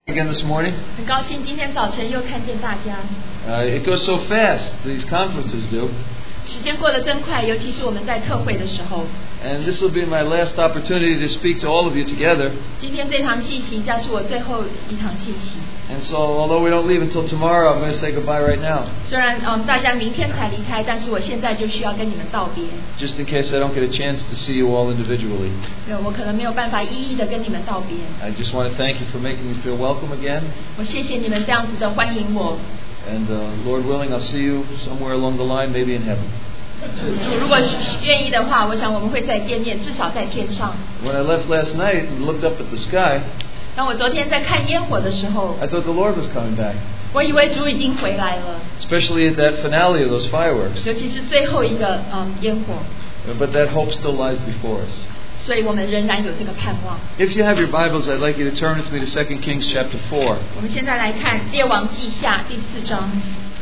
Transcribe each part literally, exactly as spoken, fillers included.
again this morning. 很高兴今天早晨又看见大家。 Uh, it goes so fast, these conferences do. 时间过得真快，尤其是我们在特会的时候。 And this will be my last opportunity to speak to all of you together. 今天这堂信息将是我最后一堂信息。 And so, although we don't leave until tomorrow, I'm going to say goodbye right now. 虽然嗯大家明天才离开，但是我现在就需要跟你们道别。 Just in case I don't get a chance to see you all individually. 对，我可能没有办法一一的跟你们道别。 I just want to thank you for making me feel welcome again. 我谢谢你们这样子的欢迎我。 And uh, Lord willing, I'll see you somewhere along the line, maybe in heaven. 主如果愿意的话，我想我们会再见面，至少在天上。 When I left last night and looked up at the sky, 当我昨天在看烟火的时候， I thought the Lord was coming back. 我以为主已经回来了， Especially at that finale of those fireworks. 尤其是最后一个嗯烟火， But that hope still lies before us. 所以我们仍然有这个盼望。 If you have your Bibles, I'd like you to turn with me to Second Kings chapter four. 我们现在来看《列王记下》第四章。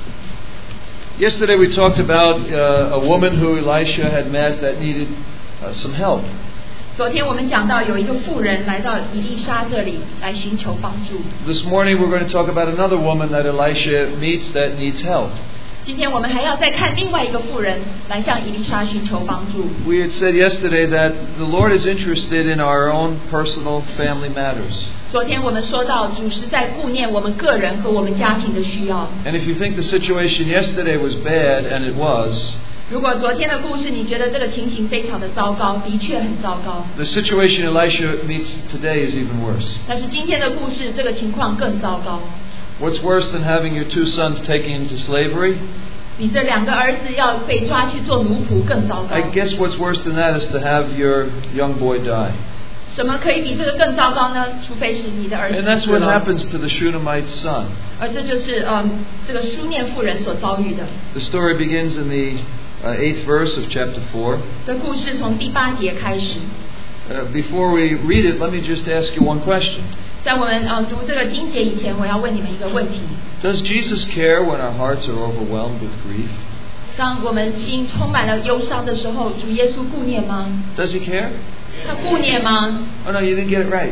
Yesterday we talked about uh, a woman who Elisha had met that needed uh, some help. 昨天我们讲到有一个妇人来到以利沙这里来寻求帮助。 This morning we're going to talk about another woman that Elisha meets that needs help. 今天我们还要再看另外一个妇人来向以利沙寻求帮助。 We had said yesterday that the Lord is interested in our own personal family matters. 昨天我们说到主是在顾念我们个人和我们家庭的需要。 And if you think the situation yesterday was bad, and it was, 如果昨天的故事你觉得这个情形非常的糟糕，的确很糟糕。 the situation Elisha meets today is even worse. 但是今天的故事这个情况更糟糕。 What's worse than having your two sons taken into slavery? 你这两个儿子要被抓去做奴仆更糟糕。 I guess what's worse than that is to have your young boy die. 什么可以比这个更糟糕呢？除非是你的儿子 And that's 死 what 了。 happens to the Shunammite son. 而这就是嗯这个书念妇人所遭遇的。 The story begins in the uh, eighth verse of chapter four. 这故事从第八节开始。 Uh, before we read it, let me just ask you one question. 在我们嗯读这个经节以前，我要问你们一个问题： Does Jesus care when our hearts are overwhelmed with grief? 当我们心充满了忧伤的时候，主耶稣顾念吗？ Does he care? 他顾念吗？ Oh no, you didn't get it right.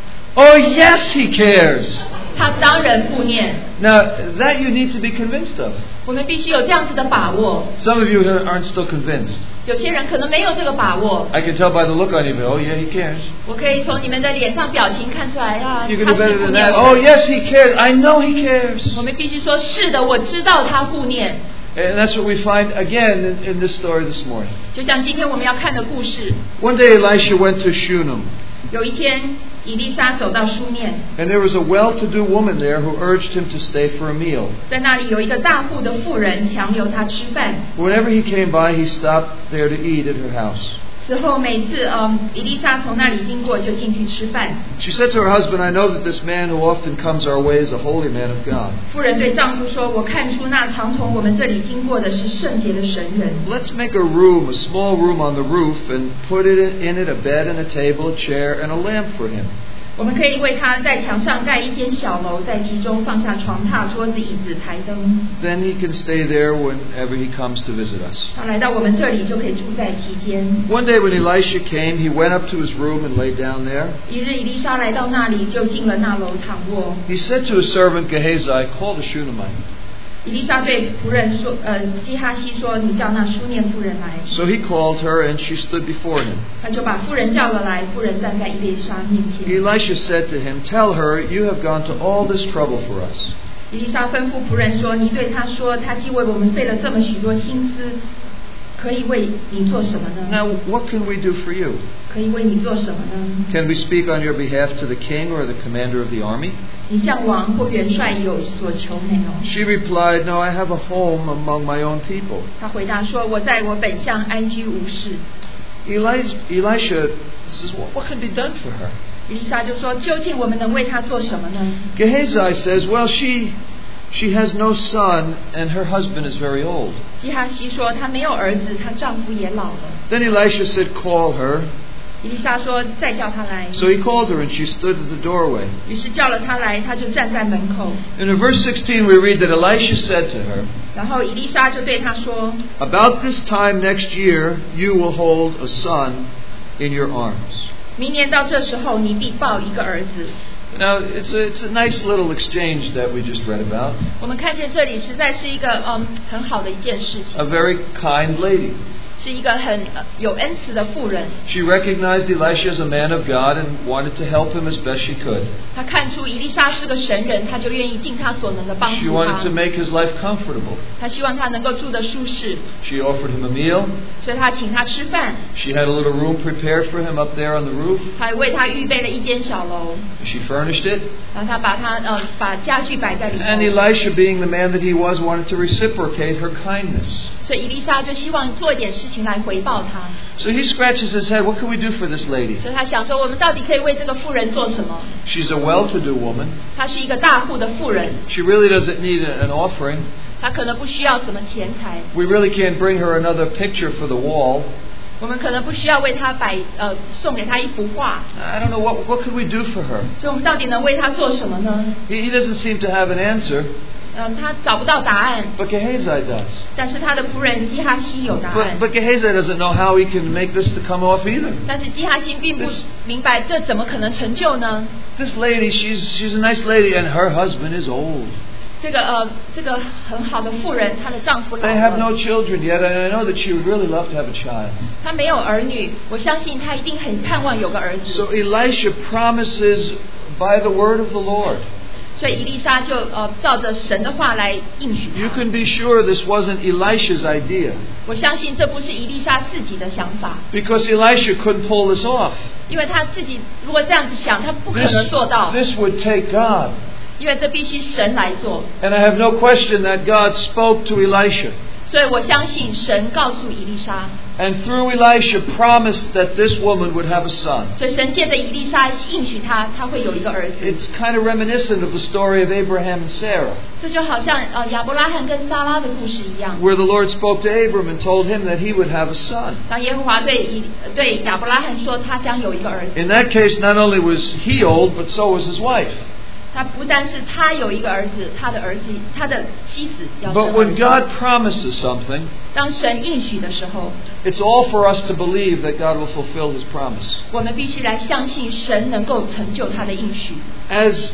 Oh yes, he cares. 他当然顾念。 Now, that you need to be convinced of. 我们必须有这样子的把握。 Some of you aren't still convinced. 有些人可能没有这个把握。 I can tell by the look on you, but oh yeah, he cares. 我可以从你们的脸上表情看出来啊， You can 他 do 是 better 顾 than 念 that. 我 Oh 的。 yes, he cares. I know he cares. 我们必须说是的，我知道他顾念。 And that's what we find again in, in this story this morning. 就像今天我们要看的故事， One day Elisha went to Shunem, 有一天以利沙走到书念， and there was a well-to-do woman there who urged him to stay for a meal. 在那里有一个大户的妇人强留他吃饭。 Whenever he came by, he stopped there to eat at her house. 之后每次嗯，以利沙从那里经过就进去吃饭。 She said to her husband, I know that this man who often comes our way is a holy man of God. 妇人对丈夫说：“我看出那常从我们这里经过的是圣洁的神人。 Let's make a room, a small room on the roof, and put it in it a bed and a table, a chair, and a lamp for him. 我们可以为他在墙上盖一间小楼，在其中放下床榻、桌子、椅子、台灯。 Then he can stay there whenever he comes to visit us. 他来到我们这里就可以住在其间。 One day when Elisha came, he went up to his room and lay down there. 一日，以利沙来到那里，就进了那楼躺卧。 He said to his servant Gehazi, call the Shunammite. 以利沙对仆人说：“呃，基哈西说，你叫那书念妇人来。” So he called her, and she stood before him. 他就把妇人叫了来，妇人站在以利沙面前。 Elisha said to him, tell her, you have gone to all this trouble for us. 以利沙吩咐仆人说：“你对他说，他既为我们费了这么许多心思，可以为你做什么呢？ Now, what can we do for you? 可以为你做什么呢？ Can we speak on your behalf to the king or the commander of the army? 你向王或元帅有所求没有？” She replied, no, I have a home among my own people. 他回答说：“我在我本乡安居无事。” Elisha, Elisha says, well, what can be done for her? 以利沙就说：“究竟我们能为他做什么呢 Gehazi says, well, she she has no son and her husband is very old. ？” 基哈西说：“她没有儿子，她丈夫也老了。 Then Elisha said, call her. ” 以利沙说：“再叫她来。” So he called her and she stood at the doorway. 于是叫了她来，她就站在门口。 And in verse sixteen we read that Elisha said to her, 然后以利沙就对她说：“ about this time next year you will hold a son in your arms. 明年到这时候，你必抱一个儿子。” Now, it's a, it's a nice little exchange that we just read about. 我们看见这里实在是一个嗯很好的一件事情。 A very kind lady. 是一个很有恩慈的妇人。 She recognized Elisha as a man of God and wanted to help him as best she could. 她看出以利沙是个神人，她就愿意尽她所能的帮 She 助 wanted 他 to。make his life comfortable. 她希望他能够住得舒适， She offered him a meal. 所以她请他吃饭， She had a little room prepared for him up there on the roof. 她还为他预备了一间小楼， She furnished it. 然后她把他呃把家具摆在里 And 头。 Elisha, being the man that he was, wanted to reciprocate her kindness. 所以以利沙就希望做一点事情来回报他。 So he scratches his head. What can we do for this lady? 所以他想说，我们到底可以为这个妇人做什么？ She's a well-to-do woman. 她是一个大户的妇人， She really doesn't need a- an offering. 她可能不需要什么钱财， We really can't bring her another picture for the wall. 我们可能不需要为她摆呃送给她一幅画。 I don't know, what, what could we do for her? 所以我们到底能为她做什么呢？ He, he doesn't seem to have an answer, 嗯，他找不到答案， but Gehazi does. 但是他的仆人基哈西有答案 But,。but Gehazi doesn't know how he can make this to come off either. 但是基哈西并不 This- 明白这怎么可能成就呢？ This lady, she's, she's a nice lady, and her husband is old. 这个呃，这个很好的妇人，她的丈夫老 They have 了， no children yet, and I know that she would really love to have a child. 她没有儿女，我相信她一定很盼望有个儿子。 So Elisha promises by the word of the Lord. 所以以利沙就呃照着神的话来应许 You 他。 can be sure this wasn't Elisha's idea, 我相信这不是以利沙自己的想法， because Elisha couldn't pull this off. 因为他自己如果这样子想，他不可 This, 能做到， this would take God. 因为这必须神来做。 And I have no question that God spoke to Elisha. 所以我相信神告诉以利沙， And through Elisha promised that this woman would have a son. 所以神借着以利沙应许他，他会有一个儿子。 It's kind of reminiscent of the story of Abraham and Sarah, 这就好像呃亚伯拉罕跟撒拉的故事一样。 where the Lord spoke to Abram and told him that he would have a son. 当耶和华对以对亚伯拉罕说，他将有一个儿子。 In that case, not only was he old, but so was his wife. 他不但是他有一个儿子，他的儿子，他的妻子要生 But 儿 when 子。 God promises something, 当神应许的时候， it's all for us to believe that God will fulfill his promise. 我们必须来相信神能够成就他的应许。 As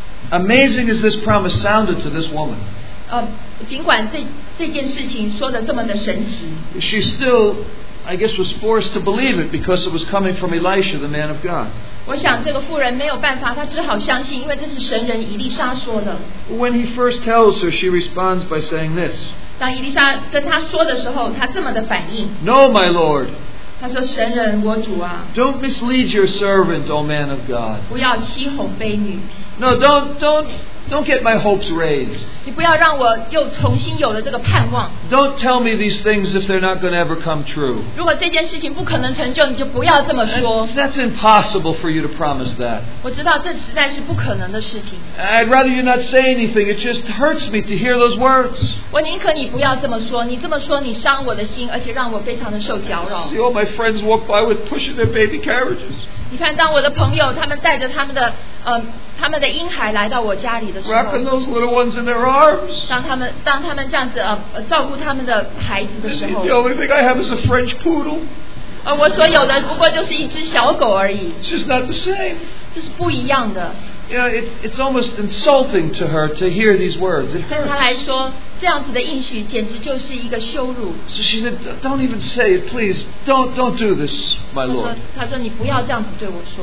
amazing as this promise sounded to this woman, 呃，尽管这这件事情说的这么的神奇， she still, I guess, was forced to believe it because it was coming from Elisha, the man of God. 我想这个妇人没有办法，她只好相信，因为这是神人以利沙说的。 When he first tells her, she responds by saying this, 当以利沙跟他说的时候，他这么的反应， No, my Lord, 他说：“神人，我主啊， don't mislead your servant, O man of God. 不要欺哄婢女， No, don't, don't, don't get my hopes raised. 你不要让我又重新有了这个盼望。 Don't tell me these things if they're not going to ever come true. 如果这件事情不可能成就，你就不要这么说。 That's impossible for you to promise that. 我知道这实在是不可能的事情。 I'd rather you not say anything. It just hurts me to hear those words. 我宁可你不要这么说，你这么说你伤我的心，而且让我非常的受搅扰。 See all my friends walk by with pushing their baby carriages, 你看，当我的朋友他们带着他们的呃他们的婴孩来到我家里的时候， wrapping those little ones in their arms. 当他们当他们这样子呃呃照顾他们的孩子的时候 The，only thing I have is a French poodle. 而我所有的不过就是一只小狗而已， It's just not the same. 这是不一样的。 You know, it, it's almost insulting to her to hear these words. It 对他来 hurts. 说，这样子的应许简直就是一个羞辱。 So she said, "Don't even say it, please. Don't, don't do this, my 他说 Lord." 他说你不要这样子对我说。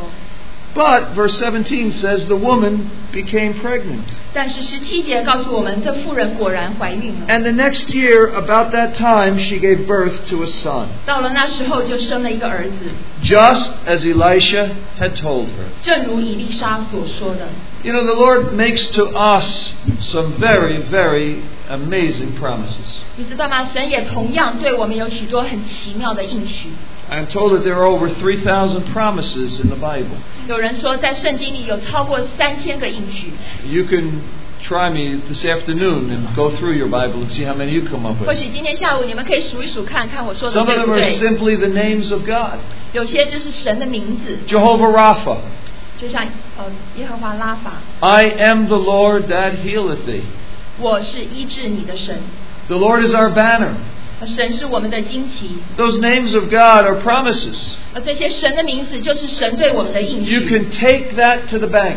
But verse seventeen says the woman became pregnant. 但是十七节告诉我们，这妇人果然怀孕了。 And the next year, about that time, she gave birth to a son, 到了那时候，就生了一个儿子， just as Elisha had told her. 正如以利沙所说的。 You know, the Lord makes to us some very, very amazing promises. 你知道吗？神也同样对我们有许多很奇妙的应许。 I'm told that there are over three thousand promises in the Bible. 有人说，在圣经里有超过三千个应许。 You can try me this afternoon and go through your Bible and see how many you come up 或 with. 许今天下午你们可以数一数看看我说的 Some of 对 them 不 are 对？ simply the names of God. 有些就是神的名字， Jehovah Rapha. 就像呃耶和华拉法， I am the Lord that healeth thee. 我是医治你的神， The Lord is our banner. 神是我们的旌旗。 Those names of God are promises. 而这些神的名字就是神对我们的应 You 许。 can take that to the bank.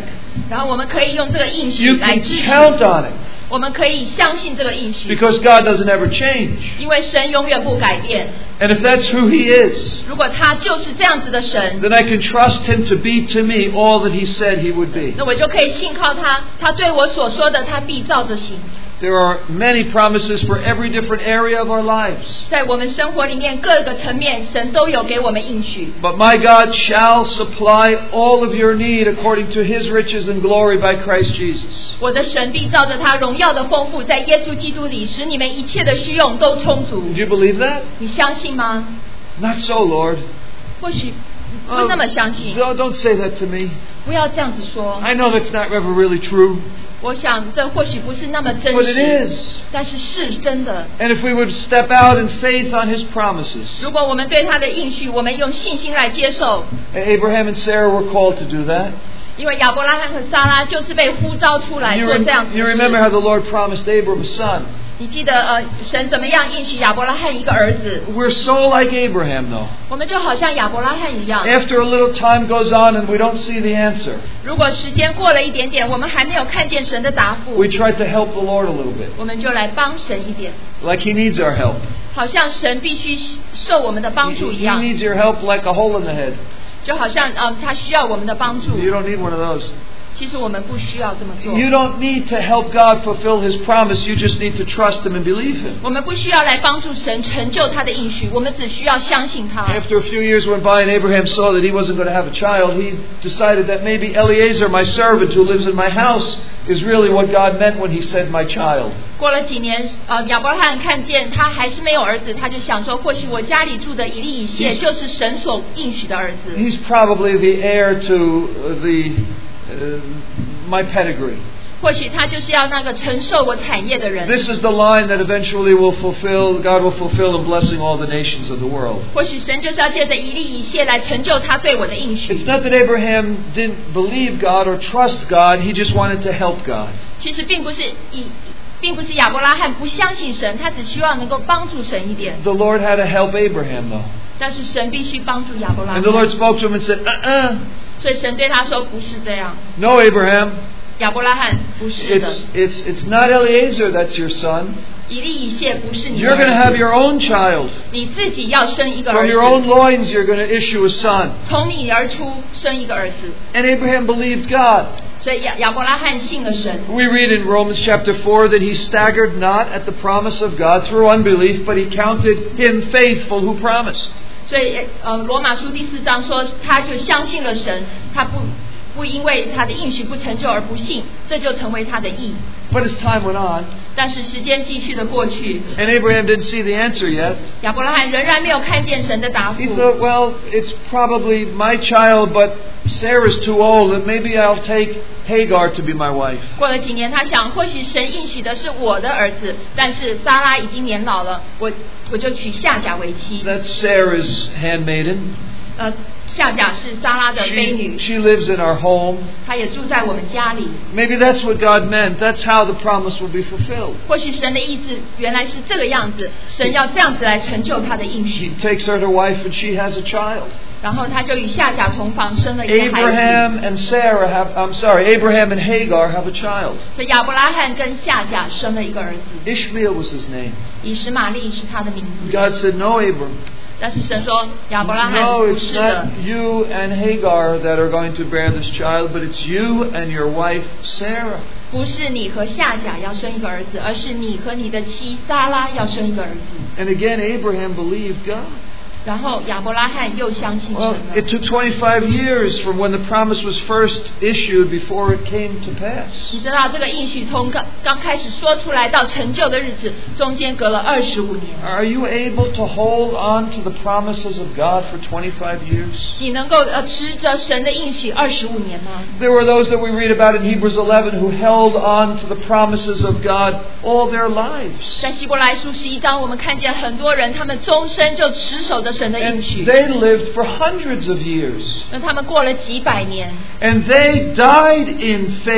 然后我们可以用这个应许 You 来 can 支持， count on it 我们可以相信这个应许， because God doesn't ever change. 因为神永远不改变。 And if that's who He is, 如果他就是这样子的神， then I can trust Him to be to me all that He said He would be. 那我就可以信靠他，他对我所说的，他必照着行。 There are many promises for every different area of our lives. 在我们生活里面各个层面，神都有给我们应许。 But my God shall supply all of your need according to His riches and glory by Christ Jesus. 我的神必照着他荣耀的丰富，在耶稣基督里，使你们一切的需用都充足。 Do you believe that? 你相信吗？ Not so, Lord. 或许不那么相信。 Don't, don't say that to me. 不要这样子说。 I know that's not ever really true. 我想这或许不是那么真 But it 实， is. 但是是真的。 And if we would step out in faith on His promises. 如果我们对他的应许，我们用信心来接受， Abraham and Sarah were called to do that. 因为亚伯拉罕和撒拉就是被呼召出来 You, 做 rem- 这样子 you 的 remember 事。 how the Lord promised Abram a son. 你记得呃，神怎么样应许亚伯拉罕一个儿子？ We're so like Abraham, though. 我们就好像亚伯拉罕一样。 After a little time goes on and we don't see the answer, 如果时间过了一点点，我们还没有看见神的答复， we try to help the Lord a little bit. 我们就来帮神一点， Like He needs our help. 好像神必须受我们的帮 He, 助一 he 样， needs your help like a hole in the head. 就好像呃，他需要我们的帮助。 You don't need one of those. 其实我们不需要这么做。 You don't need to help God fulfill His promise. You just need to trust Him and believe Him. 我们不需要来帮助神成就他的应许，我们只需要相信他。 After a few years went by and Abraham saw that he wasn't going to have a child, he decided that maybe Eliezer, my servant who lives in my house, is really what God meant when He said my child. 过了几年，呃，亚伯拉罕看见他还是没有儿子，他就想说，或许我家里住的以利以谢就是神所应许的儿子。 He's probably the heir to uh, the uh, my pedigree. 或许他就是要那个承受我产业的人。 This is the line that eventually will fulfill, God will fulfill in blessing all the nations of the world. 或许神就是要借着以利以谢来成就他对我的应许。 It's not that Abraham didn't believe God or trust God, he just wanted to help God. 其实并不是以，并不是亚伯拉罕不相信神，他只希望能够帮助神一点。 The Lord had to help Abraham though. 但是神必须帮助亚伯拉 And the Lord 罕， spoke to him and said, uh-uh, 所以神对他说不是这样， no Abraham, 亚伯拉罕不是的， it's, it's, it's not Eliezer that's your son. 以利以谢不是你的 You're going to 儿 have 子， your own child. 你自己要生一个 From 儿 your own 子， loins you're going to issue a son. 从你而出生一个儿子。 And Abraham believed God. 所以亚亚伯拉罕信了神。 We read in Romans chapter four that he staggered not at the promise of God through unbelief, but he counted him faithful who promised. 所以呃，罗马书第四章说，他就相信了神，他不不因为他的应许不成就而不信，这就成为他的义。 But as time went on, 但是时间继续的过去， and Abraham didn't see the answer yet, 亚伯拉罕仍然没有看见神的答复 he。thought, well, it's probably my child, but Sarah's too old, and maybe I'll take Hagar to be my wife. 过了几年，他想，或许神应许的是我的儿子，但是撒拉已经年老了，我我就娶夏甲为妻。 That's Sarah's handmaiden. 呃，夏甲是撒拉的婢 She, 女， she lives in our home. 她也住在我们家里。 Maybe that's what God meant. That's how the promise will be fulfilled. 或许神的意志原来是这个样子，神要这样子来成就他的应 He 许。 takes her to wife, and she has a child. 然后他就与夏甲同房，生了一个孩子。 Abraham and Sarah have, I'm sorry, Abraham and Hagar have a child. 所以亚伯拉罕跟夏甲生了一个儿子， Ishmael was his name. 以实玛利是他的名字。 God said, no, Abram. 但是神说亚伯拉罕 No, 不 it's 是的， not you and Hagar that are going to bear this child, but it's you and your wife, Sarah. 不是你和夏甲要生一个儿子，而是你和你的妻撒拉要生一个儿子。 And again, Abraham believed God. 然后亚伯拉罕又相信神 Well, 了。 it took twenty-five years from when the promise was first issued before it came to pass. 你知道这个应许从刚刚开始说出来到成就的日子，中间隔了二十五年。 Are you able to hold on to the promises of God for twenty-five years? 你能够呃持着神的应许二十五年吗？ There were those that we read about in Hebrews eleven who held on to the promises of God all their lives. 在希伯来书十一章，我们看见很多人，他们终身就持守着神的 And 应许。 they lived for hundreds of years. 那他们过了几百年， And they died in faith,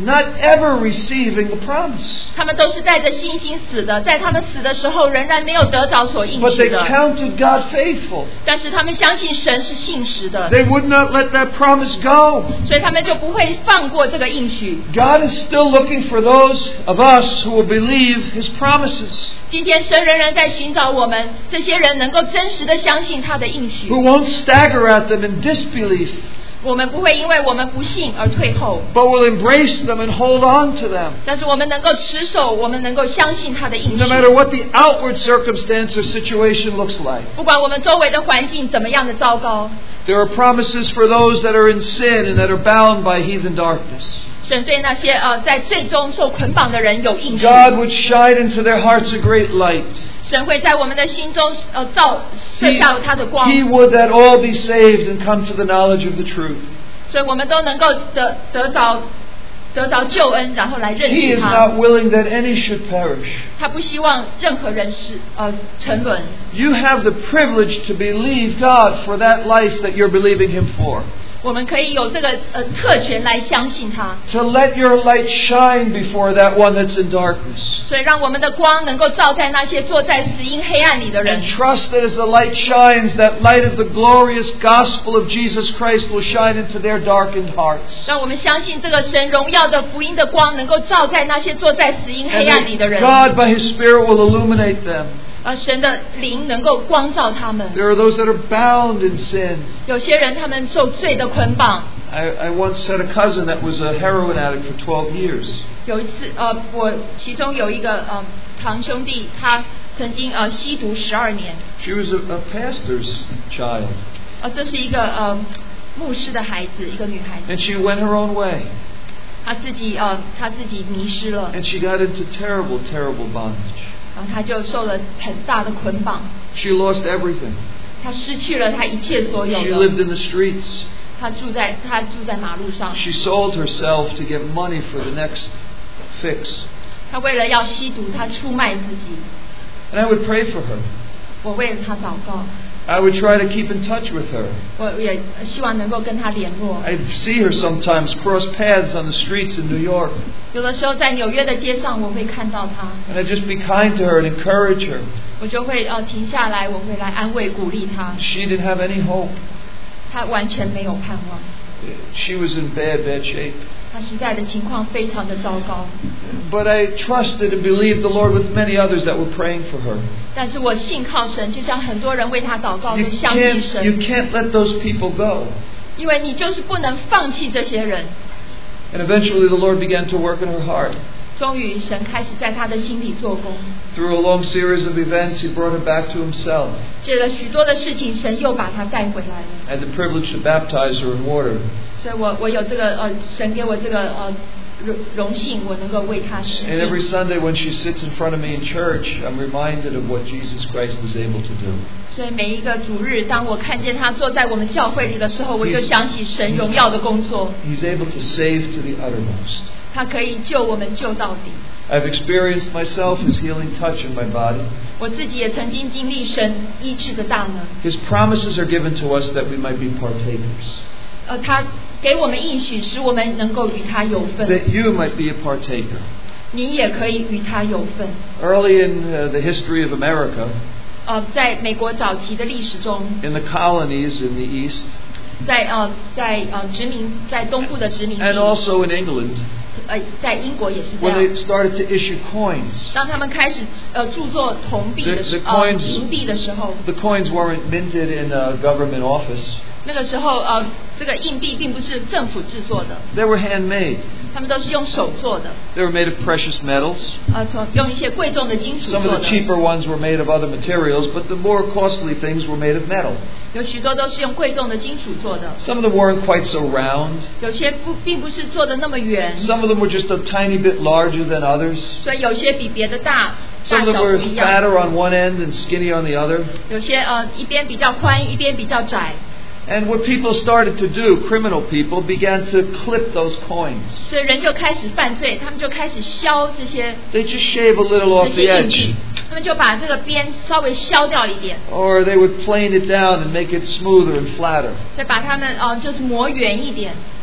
not ever receiving the promise. 他们都是带着信心死的，在他们死的时候仍然没有得着所应 But 许 they 的。 counted God faithful. 但是他们相信神是信实的， They would not let that promise go. 所以他们就不会放过这个应许。 God is still looking for those of us who will believe His promises, 今天神仍然在寻找我们这些人能够真实的相信他的应许。 who won't stagger at them in disbelief, 我们不会因为我们不信而退后， but will embrace them and hold on to them. 但是我们能够持守，我们能够相信他的应 No 许。 matter what the outward circumstance or situation looks like. 不管我们周围的环境怎么样的糟糕， There are promises for those that are in sin and that are bound by heathen darkness. 神对那些呃在最终受捆绑的人有应许。 God would shine into their hearts a great light. 神会在我们的心中呃照射下他的光， He would that all be saved and come to the knowledge of the truth. 所以我们都能够得得着得着救恩，然后来认 He 识 is 他。 not willing that any should perish. 他不希望任何人是呃沉沦。 You have the privilege to believe God for that life that you're believing Him for. 我们可以有这个呃特权来相信他， To let your light shine before that one that's in darkness. 所以让我们的光能够照在那些坐在死荫黑暗里的人 And。trust that as the light shines, that light of the glorious gospel of Jesus Christ will shine into their darkened hearts. 让我们相信这个神荣耀的福音的光能够照在那些坐在死荫黑 And 暗里的 that 人。 God by His Spirit will illuminate them. 呃，神的灵能够光照他们。 There are those that are bound in sin. 有些人他们受罪的捆绑。 I, I once had a cousin that was a heroin addict for twelve years. 有一次，呃，我其中有一个呃堂兄弟，他曾经呃吸毒十二年。 She was a, a pastor's child. 呃，这是一个呃牧师的孩子，一个女孩子。 And she went her own way. 她自己呃，她自己迷失了， And she got into terrible, terrible bondage. 然后她就受了很大的捆绑， She lost everything. 她失去了她一切所有 She 的。 lived in the streets. 她住在她住在马路上， She sold herself to get money for the next fix. 她为了要吸毒，她出卖自己。 And I would pray for her. 我为了她祷告， I would try to keep in touch with her. 我也希望能够跟她联络。 I'd see her sometimes cross paths on the streets in New York. 有的时候在纽约的街上，我会看到她， And I'd just be kind to her and encourage her. 我就会呃停下来，我会来安慰鼓励她。 She didn't have any hope. 她完全没有盼望， She was in bad, bad shape. 她实在的情况非常的糟糕。 But I trusted and believed the Lord with many others that were praying for her. 但是我信靠神，就像很多人为她祷告， You 都相信 can't, you 神， can't let those people go. 因为你就是不能放弃这些人。 And eventually the Lord began to work in her heart. 终于，神开始在她的心里做工， Through a long series of events, He brought her back to Himself. 借了许多的事情，神又把她带回来了。 I had the privilege to baptize her in water. 所以我我有这个呃，神给我这个呃荣荣幸，我能够为她施 And every 浸。 Sunday when she sits in front of me in church, I'm reminded of what Jesus Christ was able to do. 所以每一个主日，当我看见她坐在我们教会里的时候，我就想起神荣耀的工作， He's able to save to the uttermost. 他可以救我们救到底。 I've experienced myself His healing touch in my body. 我自己也曾经经历神医治的大能。 His promises are given to us that we might be partakers. 呃，他给我们应许，使我们能够与他有份。 That you might be a partaker. 你也可以与他有份。 Early in uh, the history of America, 呃，在美国早期的历史中， in the colonies in the East, 在呃在呃殖民在东部的殖民 and 地， also in England, 呃在英国也是这 when they 样。 started to issue coins, 当他们开始呃著作铜币的时 The- the 呃 coins- 银币的时候， the coins weren't minted in a government office. 那个时候呃这个硬币并不是政府制作的， They were handmade. 他们都是用手做的， They were made of precious metals. 呃从用一些贵重的金属 Some 做 of the 的。 cheaper ones were made of other materials, but the more costly things were made of metal. 有许多都是用贵重的金属做的， Some of them weren't quite so round. 有些不并不是做的那么圆， Some of them were just a tiny bit larger than others. 所以有些比别的大， Some 大 of them 小 were 不一样。 fatter on one end and skinny on the other. 有些呃一边比较宽，一边比较窄， And what people started to do, criminal people, began to clip those coins. 所以人就开始犯罪，他们就开始削这些 They just shave a little 这 off 些 the 硬币 edge. 他们就把这个边稍微削掉一点， Or they would plane it down and make it smoother and flatter. 再把它们呃就是磨圆一点。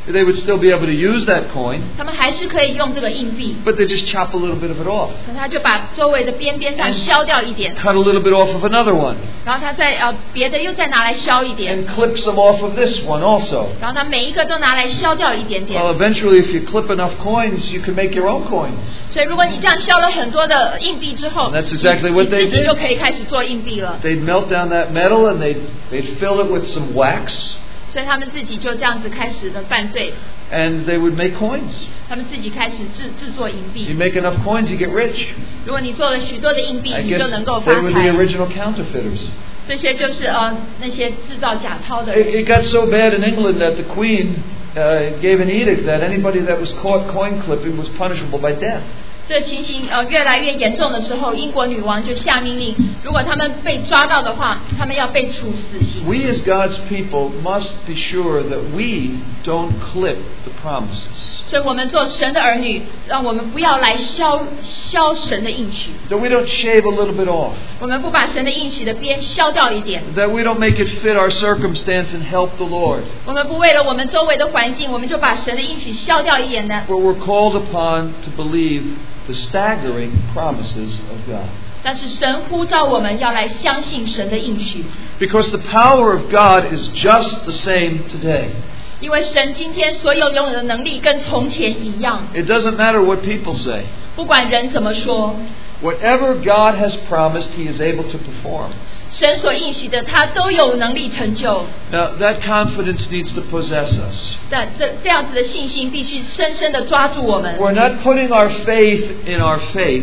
they would still be able to use that coin, 他们还是可以用这个硬币， but they just chop a little bit of it off, 可他就把周围的边边上削掉一点， cut a little bit off of another one, 然后他再呃别的又再拿来削一点， and clip some off of this one also. 然后他每一个都拿来削掉一点点。 Well, eventually, if you clip enough coins, you can make your own coins. 所以如果你这样削了很多的硬币之后， And that's exactly what 你 they 自己 did. 就可以开始做硬币了。 They'd melt down that metal and they'd, they'd fill it with some wax, 所以他们自己就这样子开始的犯罪， and they would make coins. 他们自己开始制制作银 You 币。 make enough coins, you get rich. 如果你做了许多的硬币， I 你 guess 就能够 they 发 were the 财。 original counterfeiters. 这些就是呃那些制造假钞的 It, 人。 it got so bad in England that the Queen uh, gave an edict that anybody that was caught coin clipping was punishable by death. 这情形呃越来越严重的时候，英国女王就下命令，如果他们被抓到的话，他们要被处死刑。 We as God's people must be sure that we don't clip the promises. 所以我们做神的儿女，让我们不要来削削神的应许， That we don't shave a little bit off. 我们不把神的应许的边削掉一点， That we don't make it fit our circumstance and help the Lord. 我们不为了我们周围的环境，我们就把神的应许削掉一点呢。 Where we're called upon to believe the staggering promises of God. 但是神呼召我们要来相信神的应许， Because the power of God is just the same today. 因为神今天所有拥有的能力跟从前一样， It doesn't matter what people say. 不管人怎么说， Whatever God has promised, He is able to perform. 神所应许的他都有能力成就。 Now, that confidence needs to possess us. 但这这样子的信心必须深深的抓住我们。 We're not putting our faith in our faith,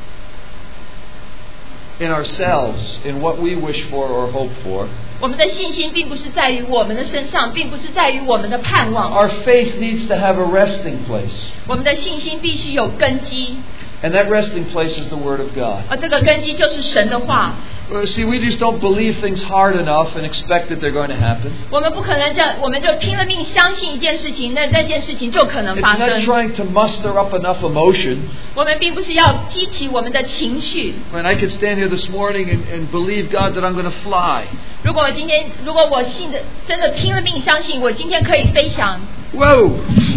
in ourselves, in what we wish for or hope for. 我们的信心并不是在于我们的身上，并不是在于我们的盼望。 Our faith needs to have a resting place. 我们的信心必须有根基， And that resting place is the Word of God. 而这个根基就是神的话。 Well, see, we just don't believe things hard enough and expect that they're going to happen. 我们不可能这样，我们就拼了命相信一件事情，那那件事情就可能 It's 发 not 生。 trying to muster up enough emotion. 我们并不是要激起我们的情绪。 When I could stand here this morning and, and believe God that I'm going to fly. 如果我今天，如果我信的真的拼了命相信，我今天可以飞翔， Whoa!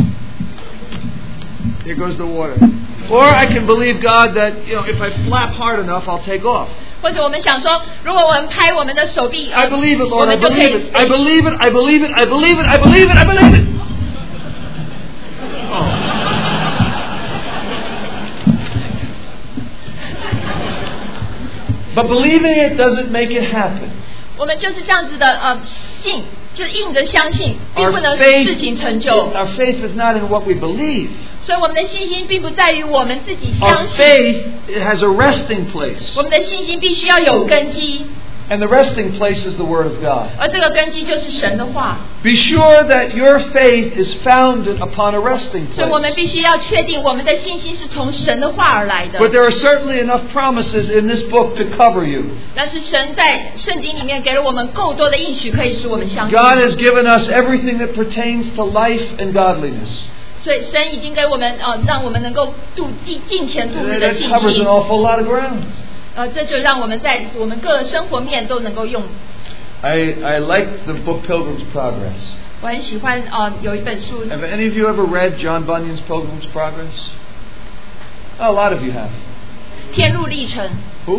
Here goes the water. Or I can believe God that, you know, if I flap hard enough, I'll take off. 或者我们想说，如果我们拍我们的手臂， I believe it, 我 Lord. I 们就可 believe 以 it. I believe it. I believe it. I believe it. I believe it. I believe it. Oh. But believing it doesn't make it happen. 我们就是这样子的呃信，就是硬着相信，并 Our 不能使 faith, 事情成就。 our faith is not in what we believe. 所以我们的信心并不在于我们自己 Our 相信， faith it has a resting place. 我们的信心必须要有根基， And the resting place is the Word of God. 而这个根基就是神的话。 Be sure that your faith is founded upon a resting 所以我们 place. 必须要确定我们的信心是从神的话而来的。 But there are certainly enough promises in this book to cover you. 但是神在圣经里面给了我们够多的应许，可以使我们相信。 God has given us everything that pertains to life and godliness. 所以神已经给我们呃，让我们能够度尽尽前度日的 That 信 covers 心 an。awful lot of ground. 呃，这就让我们在我们各个生活面都能够用。 I, I like the book Pilgrim's Progress. 我很喜欢呃，有一本书， Have any of you ever read John Bunyan's Pilgrim's Progress? Oh, a lot of you have. 天路历程。 Who?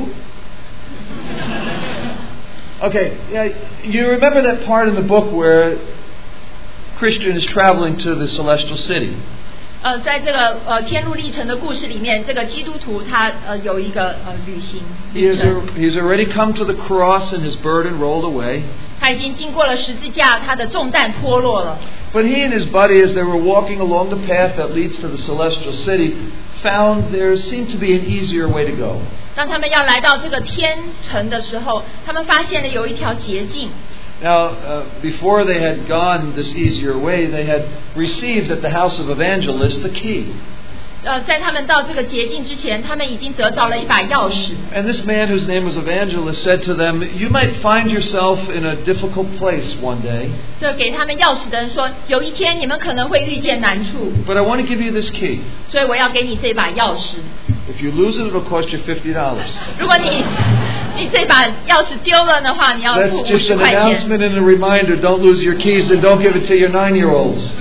Okay, yeah, you remember that part in the book where Christian is traveling to the celestial city. 呃，在这个呃天路历程的故事里面，这个基督徒他呃有一个呃旅行 He 旅 has, 程， he's already come to the cross and his burden rolled away. 他已经经过了十字架，他的重担脱落了。 But he and his buddy, as they were walking along the path that leads to the celestial city, found there seemed to be an easier way to go. 当他们要来到这个天城的时候，他们发现了有一条捷径。 Now, uh, before they had gone this easier way, they had received at the house of Evangelist the key. 呃，在他们到这个捷径之前，他们已经得着了一把钥匙。 And this man whose name was Evangelist said to them, "You might find yourself in a difficult place one day, 这给他们钥匙的人说，有一天你们可能会遇见难处， but I want to give you this key. 所以我要给你这把钥匙。 If you lose it, it'll cost you fifty dollars." 如果你你这把钥匙丢了的话，你要付 That's 五 just 十 an 块钱。 announcement and a reminder. Don't lose your keys and don't give it to your nine-year-olds.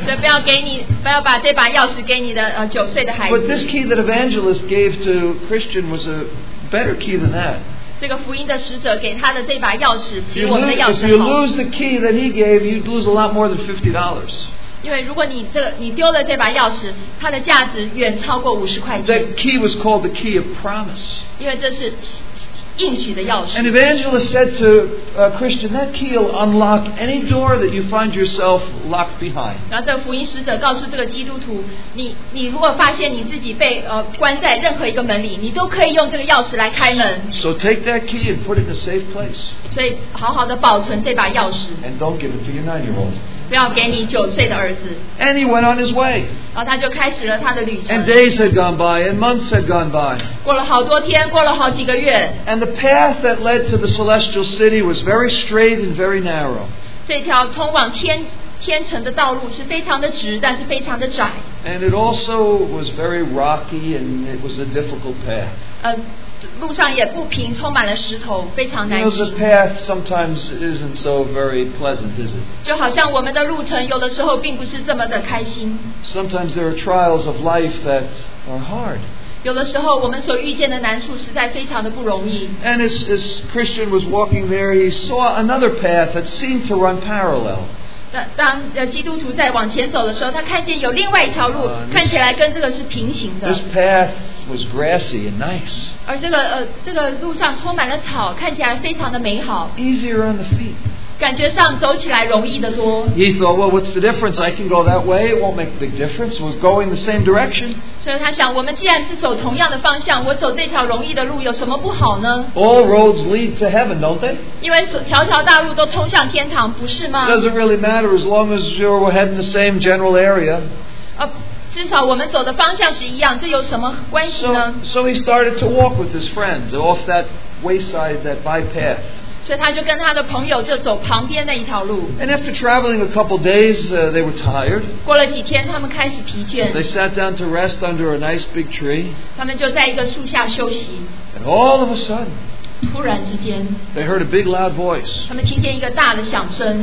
所以不要给你，不要把这把钥匙给你的呃九岁的孩 But 子。 this key that evangelist gave to Christian was a better key than that. 这个福音的使者给他的这把钥匙 If 比 you 我们的 lose, 钥 if you 匙好。 lose the key that he gave, you'd lose a lot more than fifty dollars. 因为如果你这个你丢了这把钥匙，它的价值远超过五十块钱。 That key was called the key of promise. 因为这是应许的钥 And 匙。 evangelist said to uh, Christian, that key will unlock any door that you find yourself locked behind. 然后这个福音使者告诉这个基督徒，你你如果发现你自己被呃关在任何一个门里，你都可以用这个钥匙来开门。 So take that key and put it in a safe place. 所以好好的保存这把钥匙， And don't give it to your nine-year-old. 不要给你九岁的儿子。 And he went on his way. 然后他就开始了他的旅程 And。days had gone by, and months had gone by. 过了好多天，过了好几个月， And the path that led to the celestial city was very straight and very narrow. 这条通往天天城的道路是非常的直，但是非常的窄。 And it also was very rocky, and it was a difficult path. 呃，路上也不平，充满了石头，非常 You 难 know, the 行。 path sometimes isn't so very pleasant, is it? 就好像我们的路程有的时候并不是这么的开心， Sometimes there are trials of life that are hard. 有的时候我们所遇见的难处实在非常的不容易。 And as, as Christian was walking there, he saw another path that seemed to run parallel. 当当呃基督徒在往前走的时候，他看见有另外一条路， Uh, this- 看起来跟这个是平行的 This，path was grassy and nice, 而这个呃这个路上充满了草，看起来非常的美好， easier on the feet. 感觉上走起来容易得多。 He thought, well, what's the difference? I can go that way. It won't make a big difference. We're going the same direction. 所以他想，我们既然是走同样的方向，我走这条容易的路有什么不好呢？ All roads lead to heaven, don't they? 因为所条条大路都通向天堂，不是吗 It？doesn't really matter as long as you're heading the same general area. 呃，至少我们走的方向是一样，这有什么关系 So, 呢？ so he started to walk with his friend off that wayside, that bypath. 所以他就跟他的朋友就走旁边那一条路。 And after traveling a couple days, uh, they were tired. 过了几天，他们开始疲倦， They sat down to rest under a nice big tree. 他们就在一个树下休息。 And all of a sudden, 突然之间， they heard a big loud voice. 他们听见一个大的响声，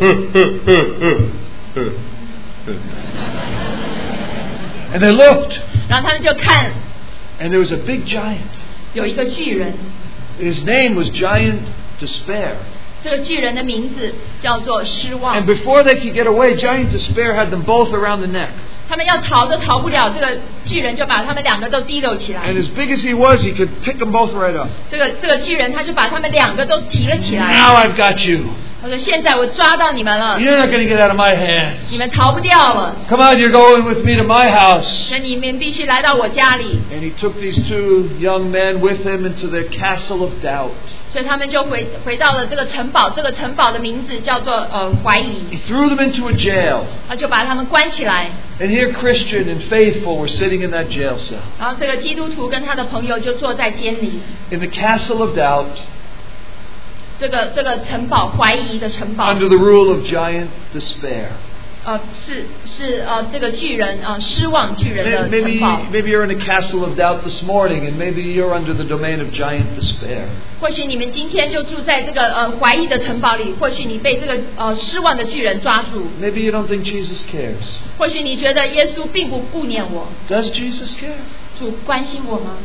And they looked, 然后他们就看 and there was a big giant. 有一个巨人， His name was Giant Despair. 这个巨人的名字叫做失望 And。before they could get away, Giant Despair had them both around the neck. 他们要逃都逃不了，这个巨人就把他们两个都提溜起来 And。as big as he was, he could pick them both right up. 这个这个巨人他就把他们两个都提了起来。 Now I've got you. 他说：“现在我抓到你们了， You're not going to get out of my hands. 你们逃不掉了。 Come on, you're going with me to my house. 那你们必须来到我家里。 And he took these two young men with him into their castle of doubt. ” 所以他们就回回到了这个城堡，这个城堡的名字叫做呃怀疑。 He threw them into a jail. 他就把他们关起来。 And here Christian and Faithful were sitting in that jail cell. 然后这个基督徒跟他的朋友就坐在监里。 In the castle of doubt, 这个这个城堡怀疑的城堡， under the rule of Giant Despair. 呃是是呃这个巨人呃失望巨人的 Maybe, 城堡。 maybe you're in a castle of doubt this morning, and maybe you're under the domain of Giant Despair. 或许你们今天就住在这个呃怀疑的城堡里，或许你被这个呃失望的巨人抓住， Maybe you don't think Jesus cares. 或许你觉得耶稣并不顾念我， Does Jesus care? 主关心我吗？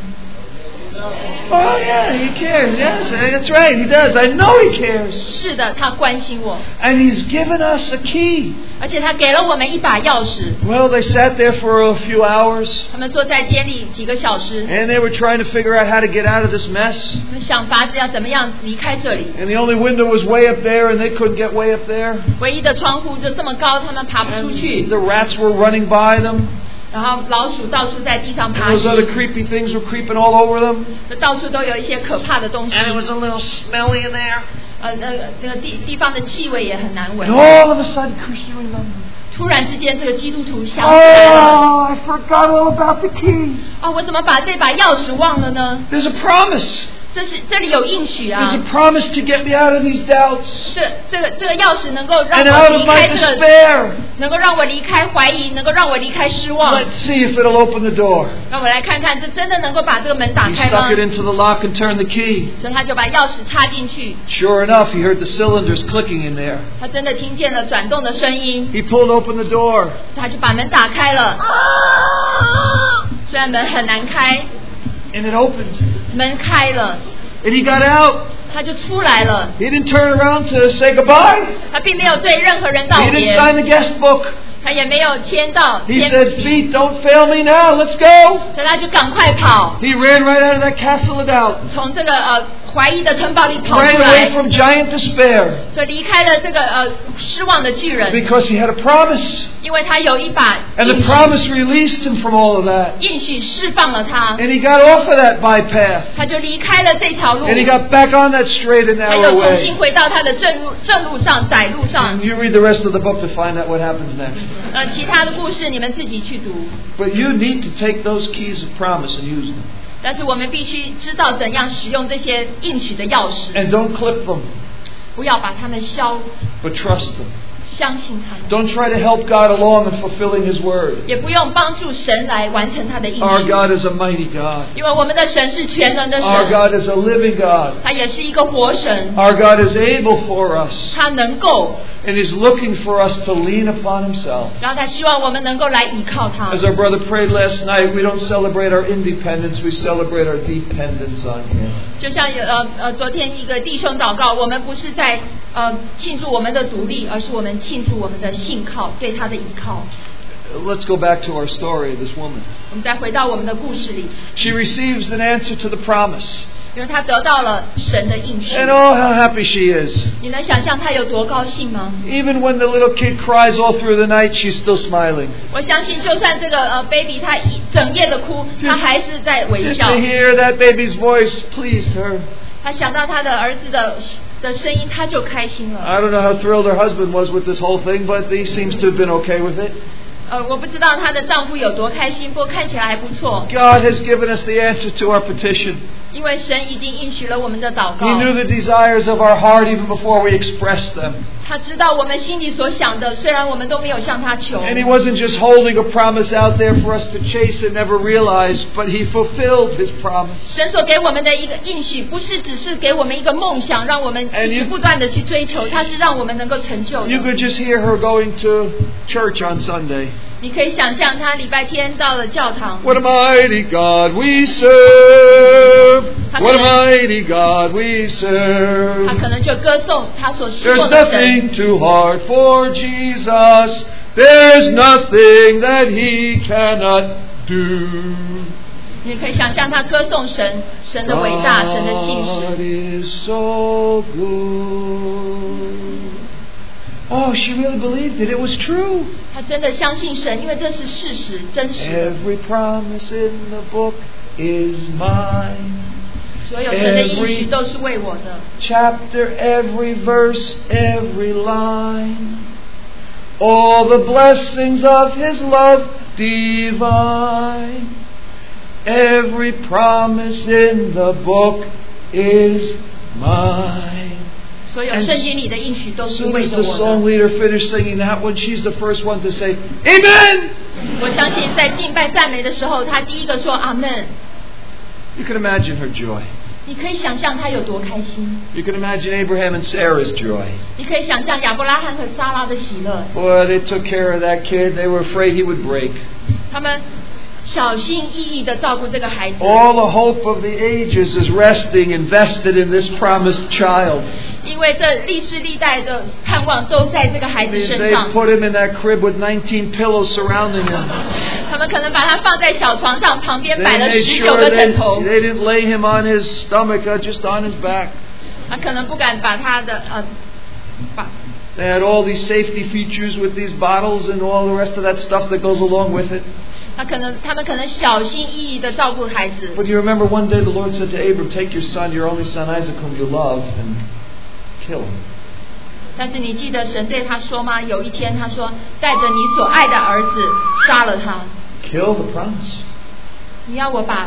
Oh, yeah, he cares. Yes, that's right. He does. I know he cares. 是的，他关心我， And he's given us a key. 而且他给了我们一把钥匙。 Well, they sat there for a few hours, 他们坐在监里几个小时， and they were trying to figure out how to get out of this mess. 他们想法子要怎么样离开这里。 And the only window was way up there, and they couldn't get way up there. 唯一的窗户就这么高，他们爬不出 And 去。 the rats were running by them. 然后老鼠到处在地上 And 爬 those other 行， creepy things were creeping all over them. 到处都有一些可怕的东西。 And it was a little smelly in there. 呃，那个那个地地方的气味也很难闻 And。all of a sudden, Christian remembered. 突然之间，这个基督徒想起来了， Oh, I forgot all about the key. 哦，我怎么把这把钥匙忘了呢？ There's a promise. 这是这里有应许啊 There's a promise to get me out of these doubts 这这个这个钥匙能够让 and 我 out 离 of my 开这个 despair. 能够让我离开怀疑，能够让我离开失望。 Let's see if it'll open the door. 让我来看看，这真的能够把这个门打 He 开吗 stuck it？ into the lock and turned the key. 所以他就把钥匙插进去， Sure enough, he heard the cylinders clicking in there. 他真的听见了转动的声音， He pulled open the door. 他就把门打开了。虽然门很难开， And it opened. 门开了， And he got out. 他就出来了。 He didn't turn around to say goodbye. 他并没有对任何人道 He didn't 别， sign the guest book. 他也没有签到 He 签 said, 笔， feet, don't fail me now. Let's go. 所以他就赶快跑， He ran right out of that castle of doubt. 从这个呃怀疑的城堡里跑 Ran 出 away 来， from giant despair. 所以离开了这个呃失望的巨人， Because he had a promise. 因为他有一把 And 应 the 许， promise released him from all of that. 应许释放了他， And he got off of that bypath. 他就离开了这条路， And he got back on that straight and 他又 narrow 重新 way. 回到他的正路正路上窄路上 And。you read the rest of the book to find out what happens next. 呃，其他的故事你们自己去读， But you need to take those keys of promise and use them. 但是我们必须知道怎样使用这些应许的钥匙， And don't clip them, 不要把它们消， but trust them. 相信他们， Don't try to help God along in fulfilling His word. 也不用帮助神来完成他的应 Our 许， God is a mighty God. 因为我们的神是全能的 Our 神， God is a living God. 他也是一个活神， Our God is able for us 他能够， and is looking for us to lean upon Himself. 然后他希望我们能够来依靠他。 As our brother prayed last night, we don't celebrate our independence, we celebrate our dependence on Him. 就像有呃呃，昨天一个弟兄祷告，我们不是在呃庆祝我们的独立，而是我们庆祝我们的信靠，对他的依靠。 Let's go back to our story of this woman. 我们再回到我们的故事里， She receives an answer to the promise. 因为他得到了神的应许。 And oh, how happy she is. 你能想象他有多高兴吗？ Even when the little kid cries all through the night, she's still smiling. 我相信，就算这个呃 baby 他一整夜的哭，他还是在微 Just 笑 to。hear that baby's voice pleased her. 他想到他的儿子的的声音，他就开心了。 I don't know how thrilled her husband was with this whole thing, but he seems to have been okay with it. 呃，我不知道她的丈夫有多开心，不过看起来还不错。 God has given us the answer to our petition. 因为神已经应许了我们的祷 He 告， knew the desires of our heart even before we expressed them. 他知道我们心里所想的，虽然我们都没有向他求。 And He wasn't just holding a promise out there for us to chase and never realize, but He fulfilled His promise. 神所给我们的一个应许，不是只是给我们一个梦想，让我们 And 一 you- 直不断的去追求，它是让我们能够成就 You 的。 could just hear her going to church on Sunday. 你可以想象，他礼拜天到了教堂， What a mighty God we serve! What a mighty God we 他 serve! 可能就歌颂他所侍 There's 奉的神。 nothing too hard for Jesus. There's nothing that He cannot do. 你可以想象他歌颂神，神的伟大，神的信 God 实。 is so good. Oh, she really believed it. It was true. 他真的相信神，因为这是事实，真实的。 Every promise in the book is mine. 所有神的应许都是为我的。 Chapter, every verse, every line. All the blessings of His love divine. Every promise in the book is mine. 所有圣经里的应许都 As 是 soon 为 as 着 the 我 song 的。 leader finished singing that one, she's the first one to say, Amen! 我相信在敬拜赞美的时候，他第一个说阿门。 You can imagine her joy. 你可以想象他有多开心， You can imagine Abraham and Sarah's joy. 你可以想象亚伯拉罕和撒拉的喜乐。 Boy, they took care of that kid. They were afraid he would break. 他们小心翼翼地照顾这个孩子。 All the hope of the ages is resting, invested in this promised child. 因为这历世历代的盼望都在这个孩 I 子 mean, 身 they 上。 put him in that crib with nineteen pillows surrounding him. 他们可能把他放在小床上，旁边 They 摆了 made 十九 sure 个 they, 枕头。 they didn't lay him on his stomach, uh, just on his back. 他可能不敢把他的呃，把 They had all these safety features with these bottles and all the rest of that stuff that goes along with it. 他可能他们可能小心翼翼地照顾孩子。 But you remember one day the Lord said to Abram, take your son, your only son Isaac, whom you love, and kill him. 但是你记得神对他说吗？有一天他说：“带着你所爱的儿子杀了他。 Kill the promise. ” 你要我把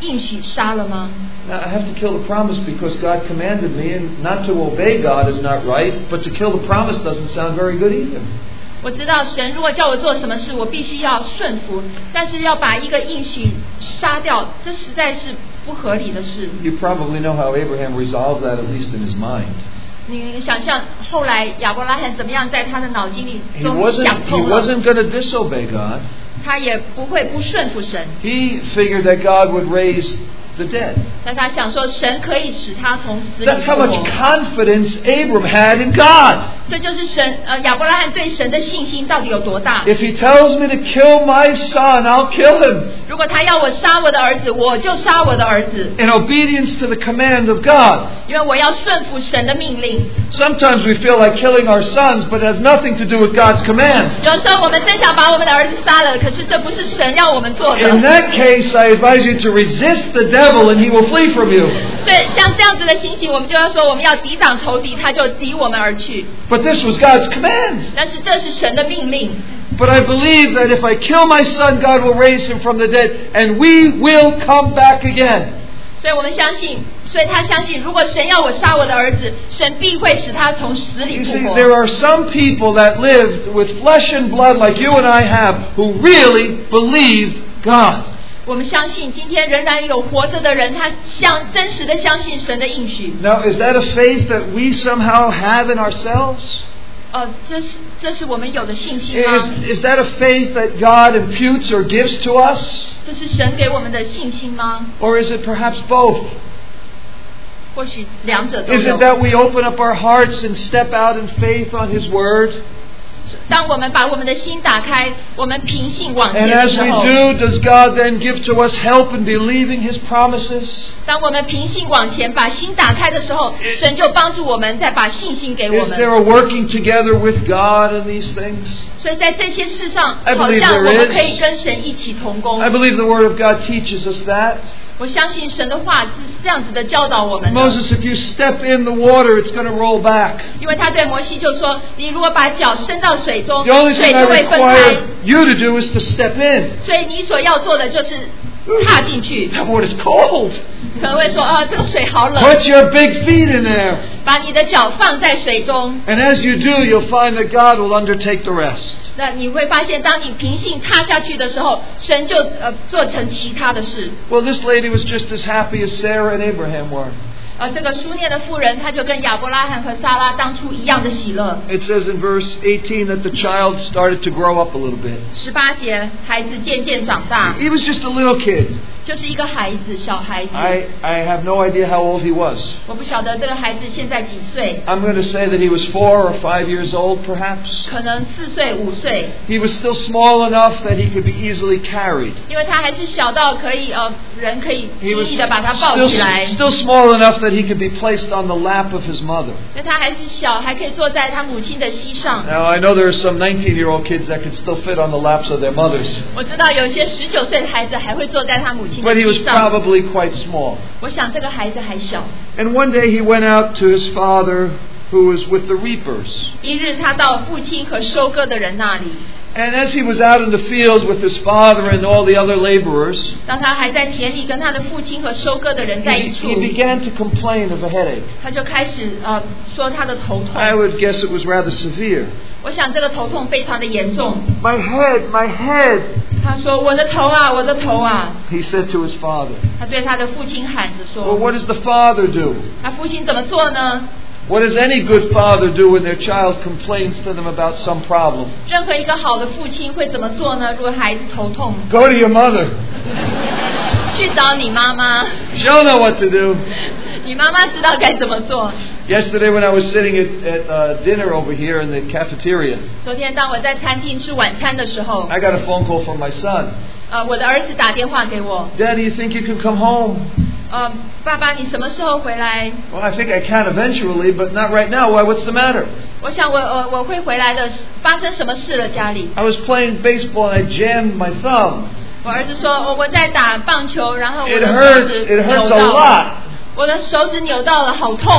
应许杀了吗？ Now, I have to kill the promise because God commanded me, and not to obey God is not right, but to kill the promise doesn't sound very good either. 我知道神如果叫我做什么事，我必须要顺服，但是要把一个应许杀掉，这实在是不合理的事。 You probably know how Abraham resolved that, at least in his mind. 你想象后来亚伯拉罕怎么样在他的脑筋里 He 中 wasn't, 想 he 通了， wasn't going to disobey God. 他也不会不顺服神。 He figured that God would raise the dead. 但他想说，神可以使他从死里 That's 复 how much 活。 confidence Abram had in God. 这就是神呃亚伯拉罕对神的信心到底有多大。 If he tells me to kill my son, I'll kill him. 如果他要我杀我的儿子，我就杀我的儿子， In obedience to the command of God. 因为我要顺服神的命令。 Sometimes we feel like killing our sons, but it has nothing to do with God's command. 有时候我们真想把我们的儿子杀了，可是这不是神要我们做的。 In that case, I advise you to resist the devil and he will flee from you. 对，像这样子的情形，我们就要说我们要抵挡仇敌，他就离我们而去。 But this was God's command. 但是这是神的命令。 But I believe that if I kill my son, God will raise him from the dead, and we will come back again. 所以我们相信，所以他相信，如果神要我杀我的儿子，神必会使他从死里 You 复 see, 活。 there are some people that lived with flesh and blood like you and I have who really believed God. 我们相信，今天仍然有活着的人，他相真实的相信神的应许。 Now, is that a faith that we somehow have in ourselves? 呃，这是这是我们有的信心吗？ Is, is that a faith that God imputes or gives to us? 这是神给我们的信心吗？ Or is it perhaps both? 或许两者都 Is 有 it。that we open up our hearts and step out in faith on His Word? 当我们把我们的心打开，我们凭信往前 And 的 as 时 we 候， do, does God then give to us help in believing His promises? 当我们凭信往前，把心打开的时候，神就帮助我们，再把信心给我 Is 们。 there a working together with God in these things? 所以在这些事上， I 好 believe 像 there 我们 is. 可以跟神一起同工 I。believe the Word of God teaches us that. 我相信神的话是这样子的教导我们的。 Moses, if you step in the water, it's going to roll back. 因为他对摩西就说：“你如果把脚伸到水中， The only 水 thing I 就会分开。 require you to do is to step in. 所以你所要做的就是踏进去。 That water is cold. 可能会说：啊，这个水好冷， Put your big feet in there. 把你的脚放在水中。 And as you do, you'll find that God will undertake the rest. 那你会发现，当你凭信踏下去的时候，神就呃做成其他的事。 Well, this lady was just as happy as Sarah and Abraham were. 呃，这个书念的妇人，她就跟亚伯拉罕和撒拉当初一样的喜乐。 It says in verse eighteen that the child started to grow up a little bit. 十八节，孩子渐渐长大， He was just a little kid. 就是一个孩子，小孩子。 I, I have no idea how old he was. 我不晓得这个孩子现在几岁， I'm going to say that he was four or five years old, perhaps. 可能四岁、五岁， He was still small enough that he could be easily carried. 因为他还是小到可以呃，人可以 He 轻 was 易的把他抱 still, 起来。 still small enough that he could be placed on the lap of his mother. 那他还是小，还可以坐在他母亲的膝上。 Now, I know there are some nineteen-year-old kids that could still fit on the laps of their mothers. 我知道有些十九岁的孩子还会坐在他母亲 But 的 he was 膝上。 probably quite small. 我想这个孩子还小。 And one day he went out to his father who was with the reapers. 一日，他到父亲和收割的人那里。 And as he was out in the field with his father and all the other laborers, 当他还在田里跟他的父亲和收割的人在 he, 一处， he began to complain of a headache. 他就开始呃说他的头痛。 I would guess it was rather severe. 我想这个头痛非常的严重。 My head, my head, 他说：“我的头啊，我的头啊！” he said to his father. 他对他的父亲喊着 Well, 说 what does the father do? 他父亲怎么做呢？ What does any good father do when their child complains to them about some problem? 任何一个好的父亲会怎么做呢？如果孩子头痛， Go to your mother. 去找你妈妈， She'll know what to do. 你妈妈知道该怎么做。 Yesterday when I was sitting at, at uh, dinner over here in the cafeteria, 昨天当我在餐厅吃晚餐的时候， I got a phone call from my son. 呃，我的儿子打电话给我， Daddy, you think you can come home? 呃，爸爸，你什么时候回来？ Well, I think I can eventually, but not right now. Why? What's the matter? 我想我我我会回来的。发生什么事了？家里？ I was playing baseball and I jammed my thumb. 我儿子说，我我在打棒球，然后我 It 的手 hurts. 指 It 扭 hurts 到 a 了， lot. 我的手指扭到了，好痛。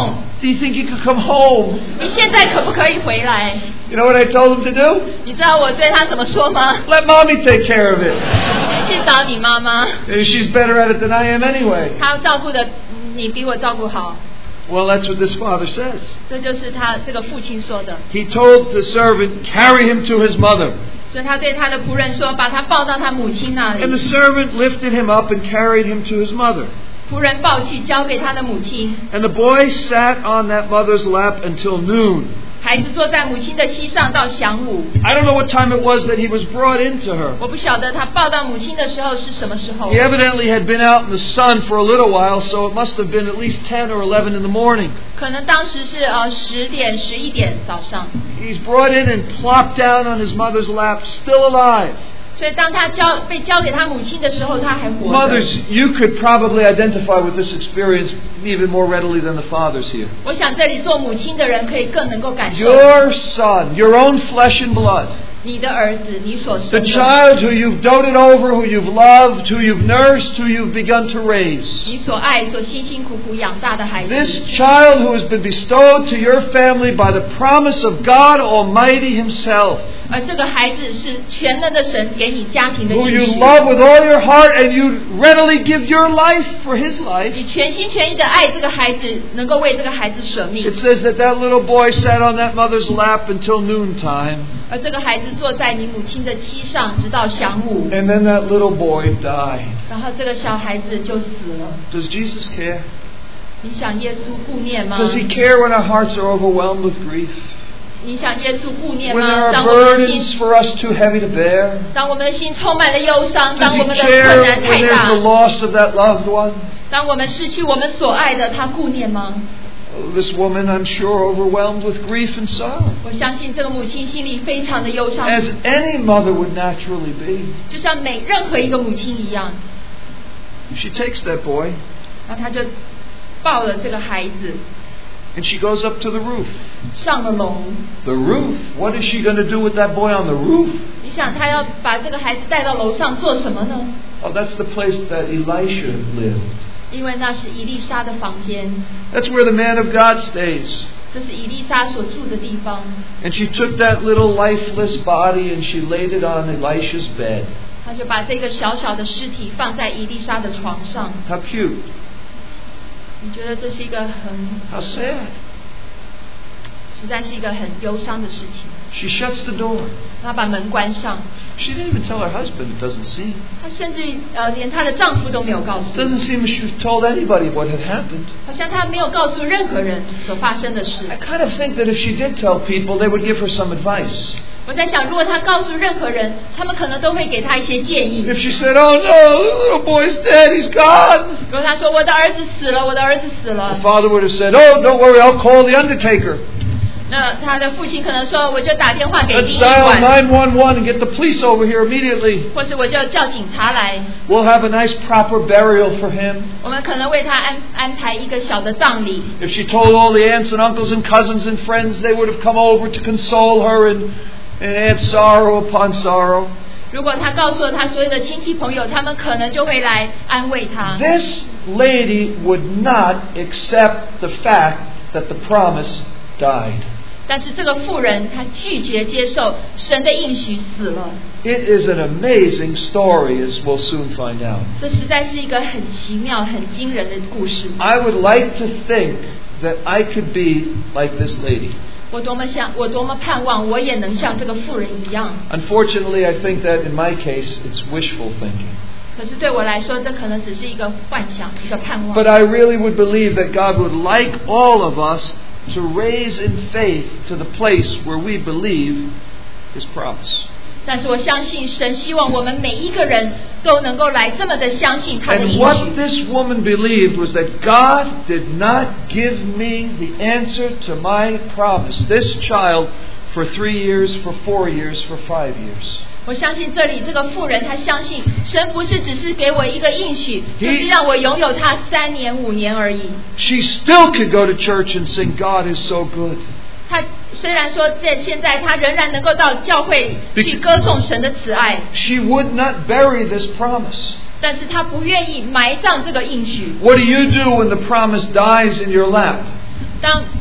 Do you think you could come home? 你现在可不可以回来？ You know what I told him to do? 你知道我对他怎么说吗？ Let mommy take care of it. 去找你妈妈， She's better at it than I am anyway. 她照顾的你比我照顾好。 Well, that's what this father says. 这就是他这个父亲说的。 He told the servant, carry him to his mother. 所以他对他的仆人说，把他抱到他母亲那 And the 里。 servant lifted him up and carried him to his mother. 仆人抱去交给他的母亲， And the boy sat on that mother's lap until noon. 孩子坐在母亲的膝上到晌午。 I don't know what time it was that he was brought into her. 我不晓得他抱到母亲的时候是什么时候。 He evidently had been out in the sun for a little while, so it must have been at least ten or eleven in the morning. 可能当时是呃十点十一点早上。 He's brought in and plopped down on his mother's lap, still alive. 所以当他交被交给他母亲的时候，他还活着。 Mothers, you could probably identify with this experience even more readily than the fathers here. 我想这里做母亲的人可以更能够感受 Your son, your own flesh and blood, 你的儿子，你所 the 生的， child who you've doted over, who you've loved, who you've nursed, who you've begun to raise. 你所爱、所辛辛苦苦养大的孩子。 This child who has been bestowed to your family by the promise of God Almighty Himself, 而这个孩子是全能的神给你家庭的 who 应 you 许， love with all your heart and you readily give your life for His life. 你全心全意的爱这个孩子，能够为这个孩子舍命 It。says that that little boy sat on that mother's lap until noontime, 而这个孩子坐在你母亲的膝上，直到晌午， and then that little boy died. 然后这个小孩子就死了。 Does Jesus care? 你想耶稣顾念吗？ Does He care when our hearts are overwhelmed with grief? 你想耶稣顾念 When 吗？ there 当 are 我们的 burdens 心， for us too heavy to bear? 当我们的心充满了忧伤， Does 当 He 我们的 care 困难 when 太 there's 大 the，loss of that loved one? 当我们失去我们所爱的，他顾念吗？ Oh, this woman, I'm sure, overwhelmed with grief and sorrow, 我相信这个母亲心里非常的忧伤， as any mother would naturally be. 就像每任何一个母亲一样。 She takes that boy 然后他就抱了这个孩子 and she goes up to the roof. 上了楼。 The roof? What is she going to do with that boy on the roof? 你想他要把这个孩子带到楼上做什么呢？ Oh, that's the place that Elisha lived. 因为那是以利沙的房间， That's where the man of God stays. 这是以利沙所住的地方。 And she took that little lifeless body and she laid it on Elisha's bed. 他就把这个小小的尸体放在以利沙的床上。 How cute. 你觉得这是一个很 How sad. 实在是一个很忧伤的事情。 She shuts the door. 他把门关上， She didn't even tell her husband, it doesn't seem. 她甚至呃连她的丈夫都没有告 It 诉， doesn't seem she told anybody what had happened. 好像她没有告诉任何人所发生的事。 I kind of think that if she did tell people, they would give her some advice. 我在想，如果她告诉任何人，他们可能都会给她一些建议。 If she said, oh no, the little boy's dead, he's gone. 如果她说我的儿子死了，我的儿子死 The 了， father would have said, oh, don't worry, I'll call the undertaker. 那她的父亲可能说，我就打电话给 Let's 殡仪 dial 馆， nine one one and get the police over here immediately. 或是我就叫警察来， We'll have a nice proper burial for him. 我们可能为他安安排一个小的葬礼。 If she told all the aunts and uncles and cousins and friends, they would have come over to console her and, and add sorrow upon sorrow. 如果他告诉了他所有的亲戚朋友，他们可能就会来安慰他。 This lady would not accept the fact that the promise died. 但是这个妇人，她拒绝接受神的应许，死了。 It is an amazing story, as we'll soon find out. 这实在是一个很奇妙、很惊人的故事。 I would like to think that I could be like this lady. 我多么想，我多么盼望，我也能像这个妇人一样。 Unfortunately, I think that in my case, it's wishful thinking. 可是对我来说，这可能只是一个幻想，一个盼望。 But I really would believe that God would like all of us to raise in faith to the place where we believe His promise. 但是我相信神希望我们每一个人都能够来这么的相信他的 And 应 what 许。 this woman believed was that God did not give me the answer to my promise. This child for three years, for four years, for five years. 我相信这里这个妇人，她相信神不是只是给我一个应许， He- 就是让我拥有他三年五年而已。 She still could go to church and sing, God is so good. 她虽然说在现在，她仍然能够到教会去歌颂神的慈爱， She would not bury this promise. 但是她不愿意埋葬这个应许。 What do you do when the promise dies in your lap? 当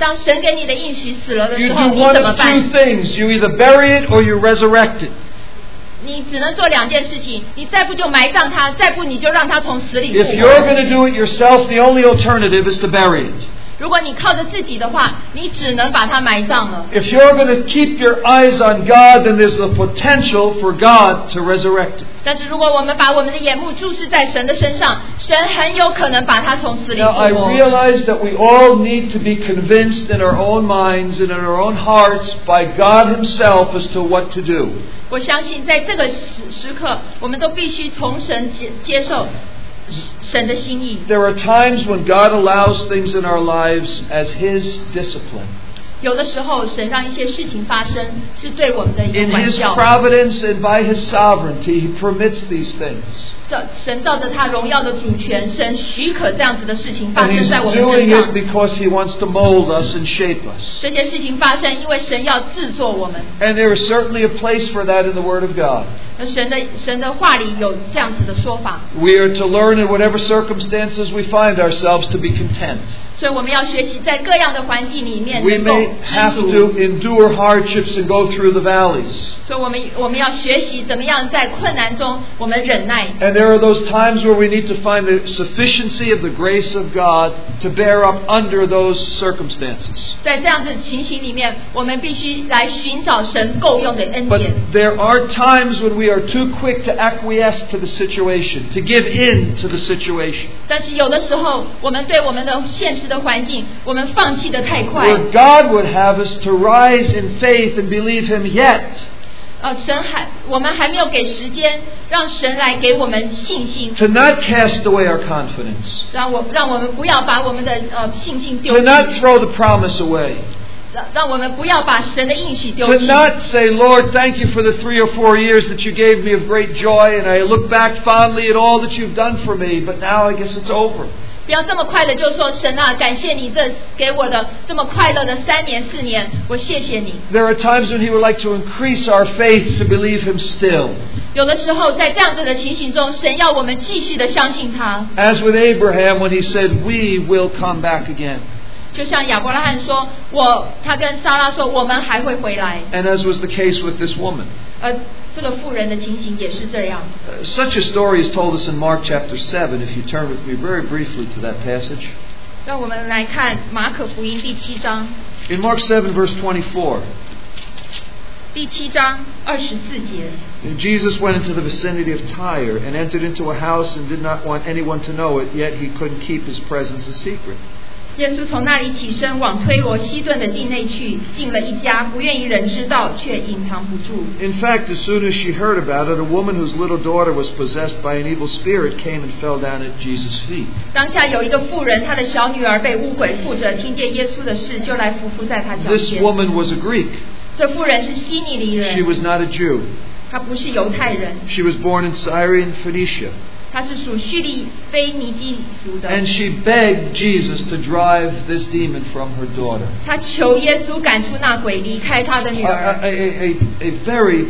当神给你的应许死了的 You 时 do 候，你 one 怎么 of 办？ two things. You either bury it or you resurrect it. 你只能做两件事情，你再不就埋葬它，再不你就让它从死里复 If 活。 you're going to do it yourself, the only alternative is to bury it. 如果你靠着自己的话，你只能把它埋葬了。 If you're going to keep your eyes on God, then there's the potential for God to resurrect it. 但是如果我们把我们的眼目注视在神的身上，神很有可能把它从死里 Now, 复 I 活。 realize that we all need to be convinced in our own minds and in our own hearts by God Himself as to what to do. 我相信在这个时时刻，我们都必须从神接接受神的心意。 There are times when God allows things in our lives as His discipline. 有的时候，神让一些事情发生，是对我们的一个 In 管 His 教。 providence and by His sovereignty, He permits these things. 照神照着他荣耀的主权，神许可这样子的事情发 And 生 He's 在我们身 doing 上 it。because He wants to mold us and shape us. 这些事情发生，因为神要制作我们。 And there is certainly a place for that in the Word of God. 那神的神的话里有这样子的说法， We are to learn in whatever circumstances we find ourselves to be content. 所以我们要学习在各样的环境里面 We 能够 may have 知足。 to endure hardships and go through the valleys. 所以我们我们要学习怎么样在困难中我们忍耐。 And there are those times where we need to find the sufficiency of the grace of God to bear up under those circumstances. 在这样子的情形里面，我们必须来寻找神够用的恩 But 典。 there are times when we are too quick to acquiesce to the situation, to give in to the situation. 但是有的时候，我们对我们的现实的环境，我们放弃的太快。 Where God would have us to rise in faith and believe Him yet. 呃，神还我们还没有给时间，让神来给我们信心， To not cast away our confidence. 让我让我们不要把我们的呃信心丢 To 弃， not throw the promise away. 让让我们不要把神的应许丢 To 弃。 not say, Lord, thank you for the three or four years that you gave me of great joy, and I look back fondly at all that you've done for me, but now I guess it's over. 不要这么快的就说神啊，感谢你这给我的这么快乐的三年四年，我谢谢你。 There are times when He would like to increase our faith to believe Him still. 有的时候在这样子的情形中，神要我们继续的相信他， As with Abraham when he said, we will come back again. 就像亚伯拉罕说，我他跟撒拉说，我们还会回来。 And as was the case with this woman. 而这个妇人的情形也是这样。 Uh, such a story is told us in Mark chapter seven, if you turn with me very briefly to that passage. 让我们来看马可福音第七章， In Mark seven verse twenty-four, 第七章二十四节。 Jesus went into the vicinity of Tyre and entered into a house and did not want anyone to know it, yet he couldn't keep his presence a secret. 耶稣从那里起身，往推罗西顿的境内去，进了一家，不愿意人知道，却隐藏不住。 In fact, as soon as she heard about it, a woman whose little daughter was possessed by an evil spirit came and fell down at Jesus' feet. 当下有一个妇人，她的小女儿被污鬼附着，听见耶稣的事，就来伏伏在他脚 This 前。 woman was a Greek. 这妇人是希尼黎 She 人， was not a Jew. 她不是犹太人， She was born in Syrian Phoenicia. 她是属叙利非尼基族的。 And she begged Jesus to drive this demon from her daughter. 她求耶稣赶出那鬼，离开她的女 A, 儿。 a, a, a very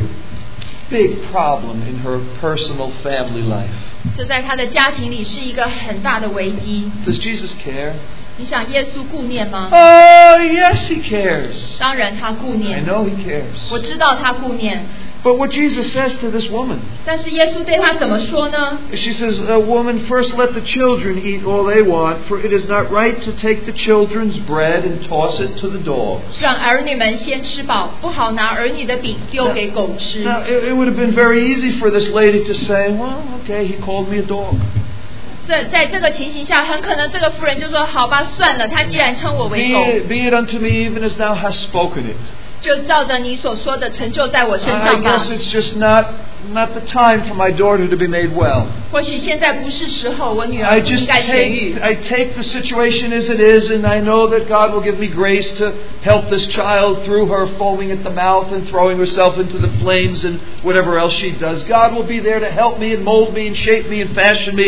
big problem in her personal family life. 这在她的家庭里是一个很大的危机。 Does Jesus care? 你想耶稣顾念吗？ Oh, yes, He cares. 当然他顾 I 念， know He cares. 我知道他顾念。 But what Jesus says to this woman, 但是耶稣对他怎么说呢？ she says, uh, woman, first let the children eat all they want, for it is not right to take the children's bread and toss it to the dogs. 让儿女们先吃饱，不好拿儿女的饼丢给狗吃。 Now, it, it would have been very easy for this lady to say, well, okay, he called me a dog. 这在这个情形下，很可能这个妇人就说：“好吧，算了，他既然称我 Be 为狗， it, be it unto me even as thou hast spoken it. 就照着你所说的成就在我身 I 上吧。 guess it's just not, not the time for my daughter to be made well. 或许现在不是时候，我女 I 儿不应 just 该痊愈 take, I take the situation as it is, and I know that God will give me grace to help this child through her foaming at the mouth and throwing herself into the flames and whatever else she does. God will be there to help me and mold me and shape me and fashion me, and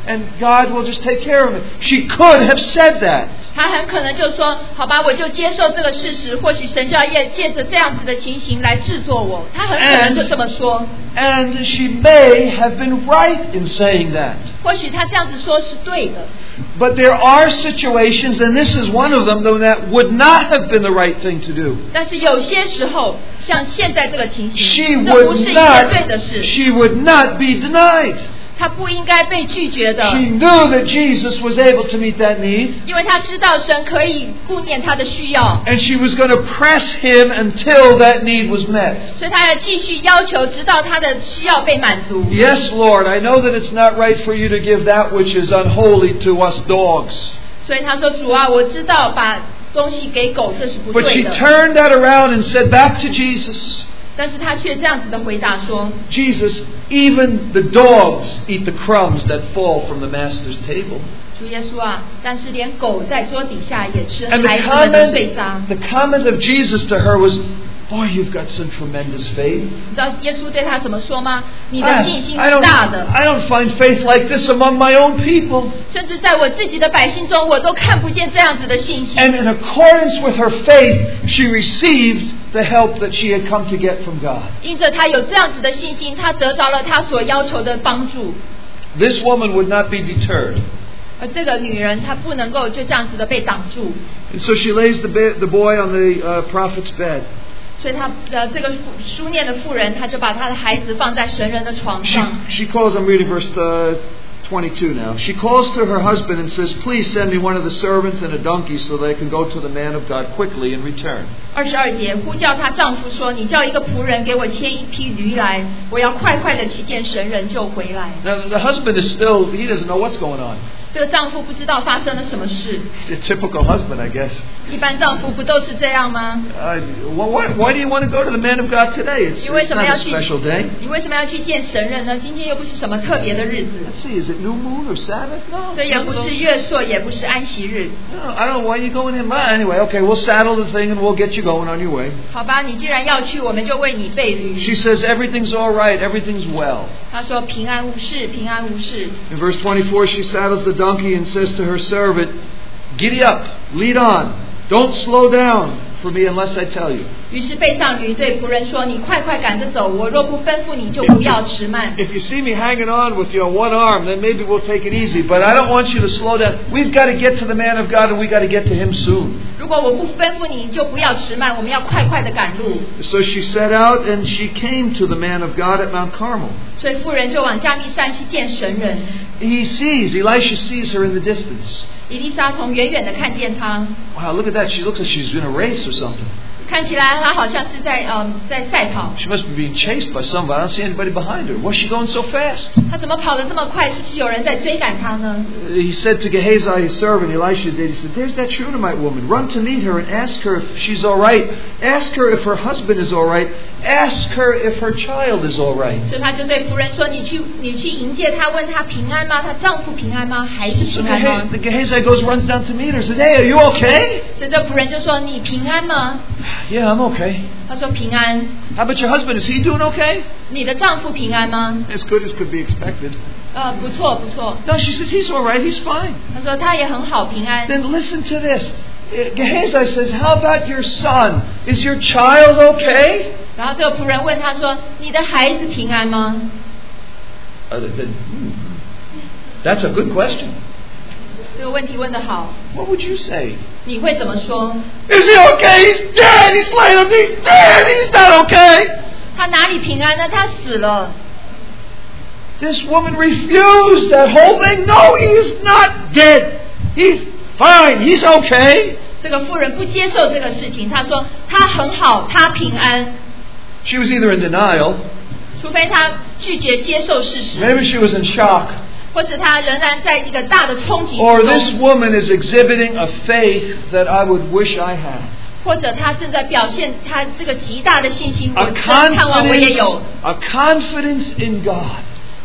and God will just take care of it. She could have said that. 他很可能就说：“好吧，我就接受这个事实。或许神就要借借着这样子的情形来制作我。”他很可能就这么说。 And she may have been right in saying that. 或许他这样子说是对的。 But there are situations, and this is one of them, though, that would not have been the right thing to do. 但是有些时候，像现在这个情 She 形，这不是 would 一件对的 not, 事。 she would not be denied. 他不应该被拒绝的。 She knew that Jesus was able to meet that need. 因为他知道神可以顾念他的需要。 And she was going to press him until that need was met. 所以他要继续要求，直到他的需要被满足。 Yes, Lord, I know that it's not right for you to give that which is unholy to us dogs. 所以他说：“主啊，我知道把东西给狗这是不 But 对 she 的。” turned that around and said back to Jesus, 但是他却这样子的回答说 Jesus, even the dogs eat the crumbs that fall from the master's table. 主耶稣啊，但是连狗在桌底下也吃 And the 孩子们的碎 comment, 渣。 the comment of Jesus to her was, boy, you've got some tremendous faith. 你知道耶稣对他怎么说吗？你的 I, 信心 I 是 don't, 大的， I don't find faith like this among my own people. 甚至在我自己的百姓中，我都看不见这样子的信心。 And in accordance with her faith, she received the help that she had come to get from God. 因着他有这样子的信心，他得着了他所要求的帮助。 This woman would not be deterred. 而这个女人，她不能够就这样子的被挡住， And so she lays the, be- the boy on the uh, prophet's bed. 所以她的这个书念的妇人，她就把她的孩子放在神人的床 She, 上。 she calls, I'm reading verse uh, twenty-two now. She calls to her husband and says, please send me one of the servants and a donkey so that I can go to the man of God quickly and return. 二十二节，呼叫她丈夫说：“你叫一个仆人给我牵一匹驴来，我要快快的去见神人，就回来。” Now the husband is still, he doesn't know what's going on. 这个丈夫不知道发生了什么事。 He's a typical husband, I guess. 一般丈夫不都是这样吗？ Uh, why, why do you want to go to the man of God today? It's, 你为 it's 什么 not 要 a 去？ special day. 你为什么要去见神人呢？今天又不是什么特别的日子， Let's see, is it new moon or Sabbath? No. 这也不是月朔，也不是安息日。 No, I don't know why you're going in. But anyway, okay, we'll saddle the thing and we'll get you going on your way. 好吧，你既然要去，我们就为你备驴。 She says everything's all right, everything's well. 他说平安无事，平安无事。 In verse twenty-four, she saddles the donkey and says to her servant, "Giddy up, lead on, don't slow down for me unless I tell you." 于是背上驴，对仆人说：“你快快赶着走，我若不吩咐你，就不要迟慢。” If you see me hanging on with your one arm, then maybe we'll take it easy. But I don't want you to slow down. We've got to get to the man of God, and we've got to get to him soon. 如果我不吩咐你，就不要迟慢，我们要快快的赶路。 So she set out, and she came to the man of God at Mount Carmel. 所以妇人就往加密山去见神人。 He sees, Elisha sees her in the distance. 以利沙从远远的看见他， Wow, look at that. She looks like she's in a race or something. 看起来他好像是在嗯在赛跑。 She must be being chased by somebody. I don't see anybody behind her. Why's she going so fast? 他怎么跑得这么快？是不是有人在追赶他呢？ He said to Gehazi, his servant, Elisha did, he said, there's that Shunammite woman. Run to meet her and ask her if she's all right. Ask her if her husband is all right. Ask her if her child is all right. 所以他就对仆人说：“你去，你去迎接她，问她平安吗？她丈夫平安吗？孩子 So 平安吗 Gehazi, the Gehazi goes, runs down to meet her, says, hey, are you okay?？” 所以这仆人就说：“你平安吗 Yeah, I'm okay.？” 他说：“平安。” How about your husband? Is he doing okay? 你的丈夫平安吗？ As good as could be expected. 呃，不错不错。 No, she says, he's all right. He's fine. 他说他也很好，平安。 Then listen to this. Gehazi says, how about your son? Is your child okay? 然后这个仆人问他说：“你的孩子平安吗 Uh, then, hmm, that's a good question. 这个问题问得好， What would you say? 你会怎么说？ Is he okay? He's dead. He's laying on me. Dead. He's not okay. 他哪里平安呢？他死了。 This woman refused that whole thing. No, he is not dead. He's fine. He's okay. 这个妇人不接受这个事情，她说他很好，他平安。 She was either in denial, 除非他拒绝接受事实， maybe she was in shock, 或是他仍然在一个大的冲击 or 之 this 中， woman is exhibiting a faith that I would wish I had. 或者他正在表现他这个极大的信心，我 A 真盼望我也 confidence, 有 a confidence in God.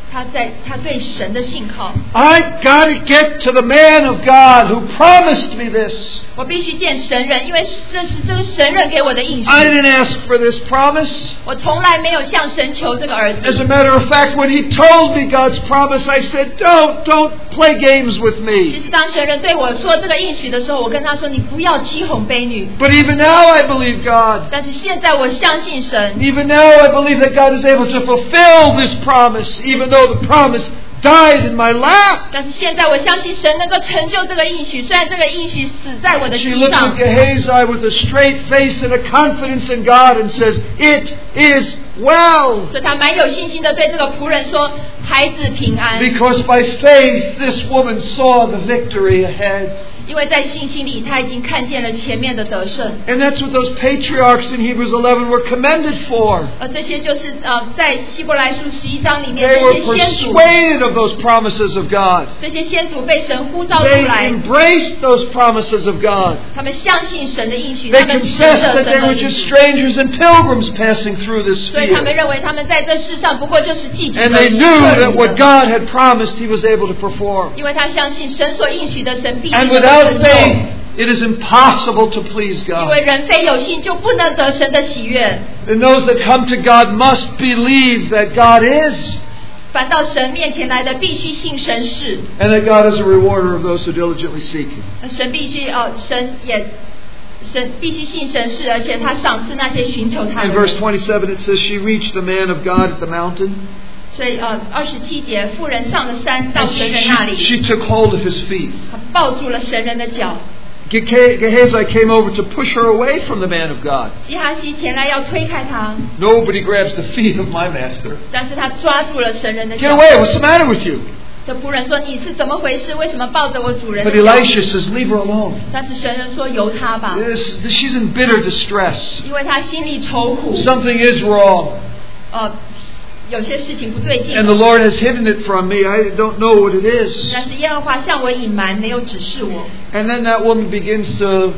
他在他对神的信靠。 I got to get to the man of God who promised me this. 我必须见神人，因为这是这个神人给我的应许。 I didn't ask for this promise. 我从来没有向神求这个儿子。 As a matter of fact, when he told me God's promise, I said, "Don't, don't play games with 其 me." 实当神人对我说这个应许的时候，我跟他说：“你不要欺哄婢女。” But even now, I believe God. 但是现在我相信神。 Even now, I believe that God is able to fulfill this promise, even though the promise died in my lap. 但是现在我相信神能够成就这个应许，虽然这个应许死在我的 She 心 looks 上 at。Gehazi with a straight face and a confidence in God and says, "It is well." 所以他蛮有信心的对这个仆人说：“孩子平安。” Because by faith, this woman saw the victory ahead. 因为在信心里，他已经看见了前面的得胜。 And that's what those patriarchs in Hebrews eleven were commended for. 而这些就是呃，在希伯来书十一章里面， They 这 were 些先祖， persuaded of those promises of God. 这些先祖被神呼召出 They 来， embraced those promises of God. 他们相信神的应许， They 他们持 confessed 着 that 神 they 的 were 应 just 许， strangers and pilgrims passing through this 所以他们 field. 认为他们在这世上不过就是寄居 And 的 they 客 knew that 旅 what 的。 God had promised, He was able to perform. 因为他相信神所应许的神必定 And 能够 without 成就。 faith, it is impossible to please 因为 God. 人非有信就不能得神的喜悦。 And those that come to God must believe that God is, 凡到神面前来的，必须信神是。 and that God is a rewarder of those who diligently seek Him. 神必须呃，神也神必须信神是，而且他赏赐那些寻求他的 In 人。 verse twenty-seven, it says, "She reached the man of God at the mountain, 所以呃，二十七节，妇人上了山，到 and 神 she, 人那 she, 里， she took hold of his feet." 她抱住了神人的脚。 Geha- Gehazi came over to push her away from the man of God. 基哈西前来要推开他， Nobody grabs the feet of my master. 但是他抓住了神人的 Get 脚。 away! What's the matter with you? 这仆人说：“你是怎么回事？为什么抱着我主人 But 的脚？” Elisha says, "Leave her alone. 但是神人说：“由他吧， This, she's in bitter distress. 因为他心里愁苦， Something is wrong. 呃，有些事情不对劲。 And the Lord has hidden it from me. I don't know what it is." 但是耶和华向我隐瞒，没有指示我。 And then that woman begins to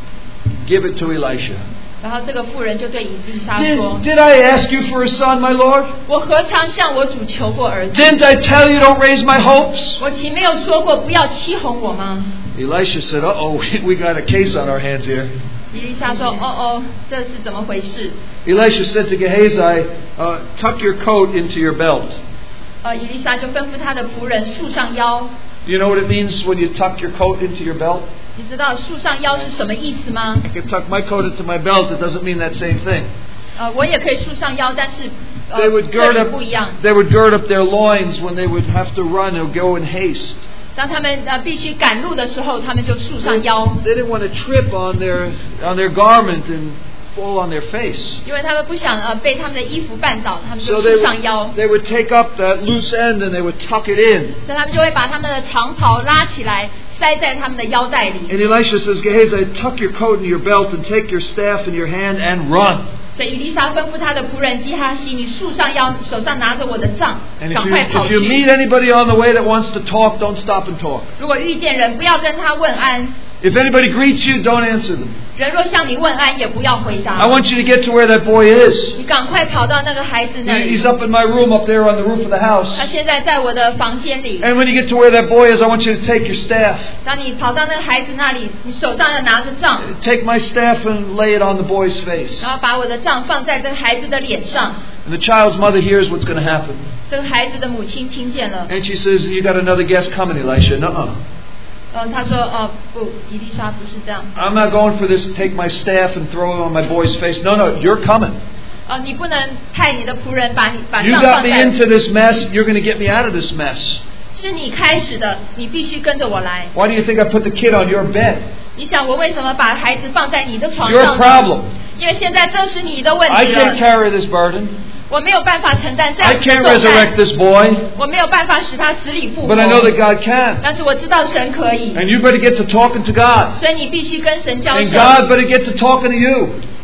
give it to Elisha. 然后这个妇人就对以利沙说 Did, did I ask you for a son, my Lord?：“ 我何尝向我主求过儿子？ Didn't I tell you don't raise my hopes?" 我岂没有说过不要欺哄我吗 Elisha said, "Uh-oh, we got a case on our hands here." 以利沙说：“哦哦，这是怎么回事 Elisha said to Gehazi, uh, "Tuck your coat into your belt." ？” 呃，以利沙就吩咐他的仆人束上腰。 You know what it means when you tuck your coat into your belt? 你知道束上腰是什么意思吗？ I can tuck my coat into my belt. It doesn't mean that same thing. 呃，我也可以束上腰，但是呃 They would 这 gird 里 up. 不一样。 They would gird up their loins when they would have to run or go in haste. 当他们呃必须赶路的时候，他们就束上腰， They didn't want to trip on their on their garment and fall on their face. 因为他们不想呃被他们的衣服绊倒，他们 So 就 they 束上腰。 they would take up that loose end and they would tuck it in. 所以他们就会把他们的长袍拉起来，塞在他们的腰带里。 And Elisha says, "Gehazi, tuck your coat into your belt and take your staff in your hand and run." 所以以利沙吩咐他的仆人基哈西：“你束上腰，手上拿着我的杖， And 赶 if 快 you, 跑 if you 去。 meet anybody on the way that wants to talk, don't stop and talk. 如果遇见人，不要跟他问安； If anybody greets you, don't answer them. 人若向你问安，也不要回 I 答。 want you to get to where that boy is. 你赶快跑到那个孩子那 He- 里 He's。up in my room up there on the roof of the house. 他现在在我的房间里。 And when you get to where that boy is, I want you to take your staff. 当你跑到那个孩子那里，你手上要拿着杖， Take my staff and lay it on the boy's face. 然后把我的杖放在这个孩子的脸上。 And the child's mother hears what's going to happen. 这个孩子的母亲听见了， And she says, "You got another guest coming, Elisha." Nuh-uh. 呃，他说：“哦，不，伊丽莎不是这样。 I'm not going for this, take my staff and throw it on my boy's face. No, no, you're coming. 呃，你不能派你的仆人把你把 You 杖 got 放 me 在， into this mess. You're going to get me out of this mess. 是你开始的，你必须跟着我来。 Why do you think I put the kid on your bed? 你想我为什么把孩子放在你的床 Your 上呢？ problem. 因为现在这是你的问 I 题 can't 了， carry this burden. 我没有办法承担这 I 样子 can't 的重 resurrect 担， this boy. 我没有办法使他死里复活。 But I know that God can. 但是我知道神可以， And you better get to talking to God. 所以你必须跟神交 And 涉。 God better get to talking to you.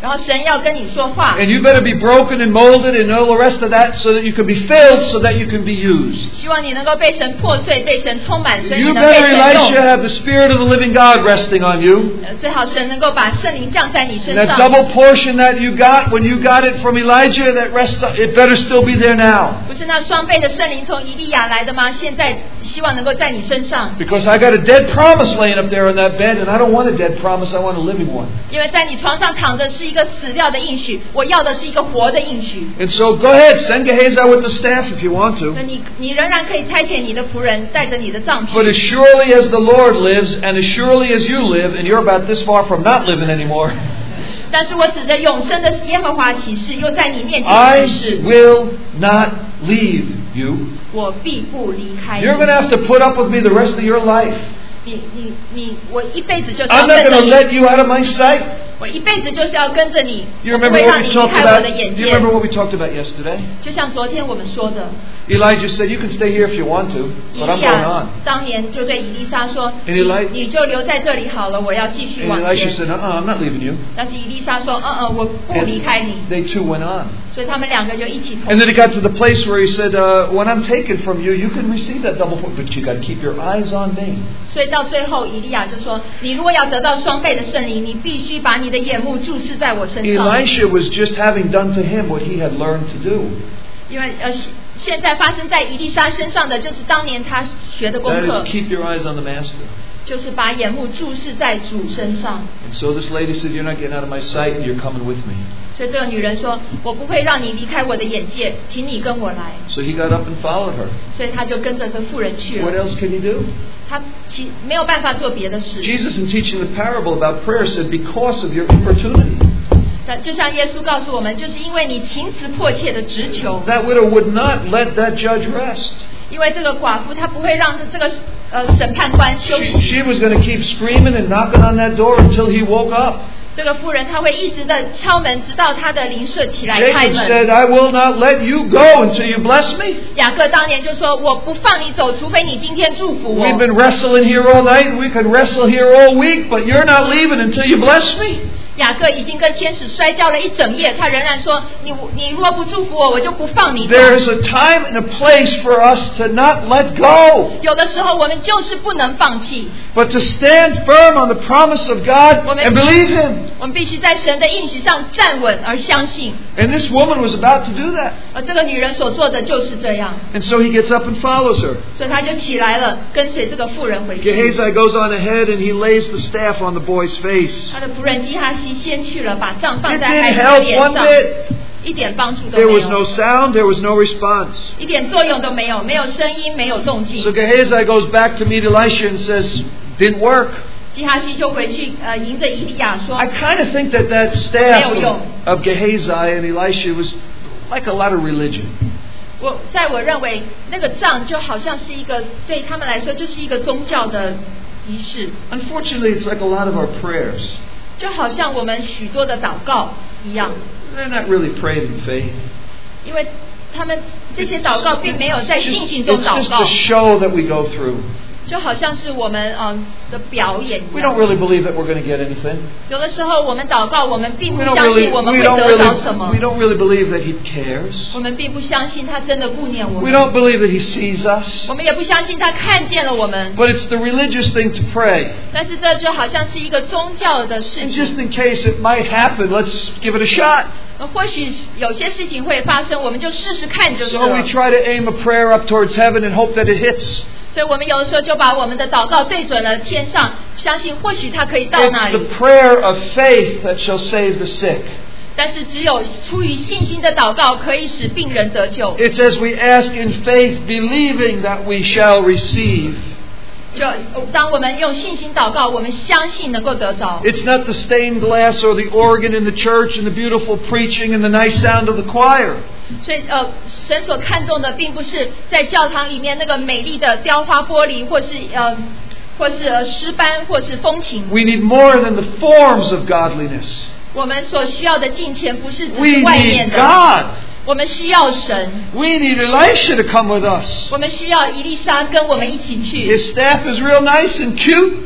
然后神要跟你说话。 And you better be broken and molded and all the rest of that so that you can be filled, so that you can be used. 希望你能够被神破碎，被神充满，所以 You 你能被 better, 神 Elisha, 用。 have the Spirit of the living God resting on you. 呃最好神能够把圣灵降在你身 And that 上。 double portion that you got when you got it from Elijah, that rest, it better still be there now. 不是那双倍的圣灵从以利亚来的吗？现在希望能够在你身上。 Because I got a dead promise laying up there on that bed, and I don't want a dead promise, I want a living one. 因为在你床上躺的是一个死掉的应许，我要的是一个活的应许。 And so go ahead, send Gehazi with the staff if you want to. 那你你仍然可以差遣你的仆人，带着你的杖 But 去。 as surely as the Lord lives, and as surely as you live, and you're about this far from not living anymore, 但是我指着永生的耶和华起誓，又在你面前 I 起誓， will not leave you. 我必不离开你。 You're going to have to put up with me the rest of your life. 你你你，我一辈子就是要 I'm 跟 not 着 going to 你， let you out of my sight. 我一辈子就是要跟着你， You 我不 remember 会 what 让 we 你离 talked 开我的 about? 眼 Do you 界。 remember what we talked about yesterday? 就像昨天我们说的， Elijah said, "You can stay here if you want to, 以 but 利 I'm going 亚 on." 当年就对以利沙说：“ And 你 Eli- 你就留在这里好了，我要继续 And 往 Elisha 前。 said, "Uh-uh, I'm not leaving you." ” 但是以利沙说：“嗯嗯，我不离 And 开你。 they two went on. ” 所以他们两个就一起同 And then he 行。 got to the place where he said, uh, "When I'm taken from you, you can receive that double portion, but you got to keep your eyes on me." 所以到最后，以利亚就说：“你如果要得到双倍的圣灵，你必须把你的眼目注视在我身上。” Elisha was just having done to him what he had learned to do. 因为呃，现在发生在以利沙身上的，就是当年他学的功 That 课 is, keep your eyes on the master. 就是把眼目注视在主身上。 And so this lady said, "You're not getting out of my sight, you're coming with me." 所以这个女人说：“我不会让你离开我的眼界，请你跟我来。 So he got up and followed her. ” 所以他就跟着这妇人去 What 了。 else can he do? 他其没有办法做别的事。 Jesus, in teaching the parable about prayer, said, "Because of your importunity." 但就像耶稣告诉我们，就是因为你情辞迫切的直求， That widow would not let that judge rest. 因为这个寡妇她不会让这个呃审判官休 She, 息。 she was going to keep screaming and knocking on that door until he woke up. 这个妇人她会一直的敲门，直到她的邻舍起来开 Jacob 门。 said, "I will not let you go until you bless me." 雅各当年就说：“我不放你走，除非你今天祝福我。” We've been wrestling here all night. We could wrestle here all week, but you're not leaving until you bless me. 雅各已经跟天使摔跤了一整夜，他仍然说：“你你若不祝福我，我就不放你走。” There's a time and a place for us to not let go, 有的时候我们就是不能放弃， but to stand firm on the promise of God and believe Him. 我们必须在神的应许上站稳而相信。 And this woman was about to do that. 而这个女人所做的就是这样， And so he gets up and follows her. 所以他就起来了，跟随这个妇人回去。 Gehazi goes on ahead and he lays the staff on the boy's face. 他的仆人基哈西先去了，把杖放 It 在孩 didn't 子的 help 脸 one 上， bit. 一点帮助都 There 没 was no 有， sound, there was no response. 一点作用都没有，没有声音，没有动静 So。Gehazi goes back to meet Elisha and says, "Didn't work." 基哈西就回去呃迎着以利亚说 I kind of think that that staff 没有用。 of, of Gehazi and Elisha was like a lot of religion.：“ 我在我认为那个杖就好像是一个对他们来说就是一个宗教的仪式， Unfortunately, it's like a lot of our prayers. 就好像我们许多的祷告一样， They're not really prayed in faith. 因为他们这些祷告并没有 It's 在 just, 信心中 it's 祷 just 告 a，show that we go through. 就好像是我们嗯的表演一 We 样 don't。really believe that we're going to get anything. 有的时候我们祷告，我们并 We 不 don't 相 really, 信我们 we 会 don't 得着什 really, 么 we，don't really believe that He cares. 我们并不相信他真的顾念我 We 们， don't believe that He sees us. 我们也不相信他看见了我们。 But it's the religious thing to pray. 但是这就好像是一个宗教的事 And 情 just，in case it might happen, let's give it a shot. 呃或许有些事情会发生，我们就试试看就是 So we 了。 try to aim a prayer up towards heaven and hope that it hits. 所以我们有的时候就把我们的祷告对准了天上，相信或许他可以到那 It's the 里。 prayer of faith that shall save the sick. 但是只有出于信心的祷告，可以使病人得救。 It's as we ask in faith, believing that we shall receive. 就当我们用信心祷告，我们相信能够得着。 It's not the stained glass or the organ in the church and the beautiful preaching and the nice sound of the choir. 所以呃，神所看重的并不是在教堂里面那个美丽的雕花玻璃，或是呃，或是呃诗班，或是风琴。 We need more than the forms of godliness. 我们所需要的敬虔不是只 We 是外面 need 的， God. 我们需要神， We need Elisha to come with us. 我们需要以利沙跟我们一起去。 His staff is real nice and cute.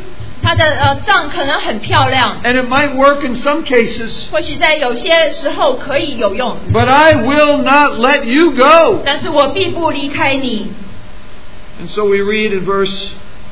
他的呃杖可能很漂亮， and it might work in some cases, 或许在有些时候可以有用， but I will not let you go. 但是我必不离开你。 And so we read in verse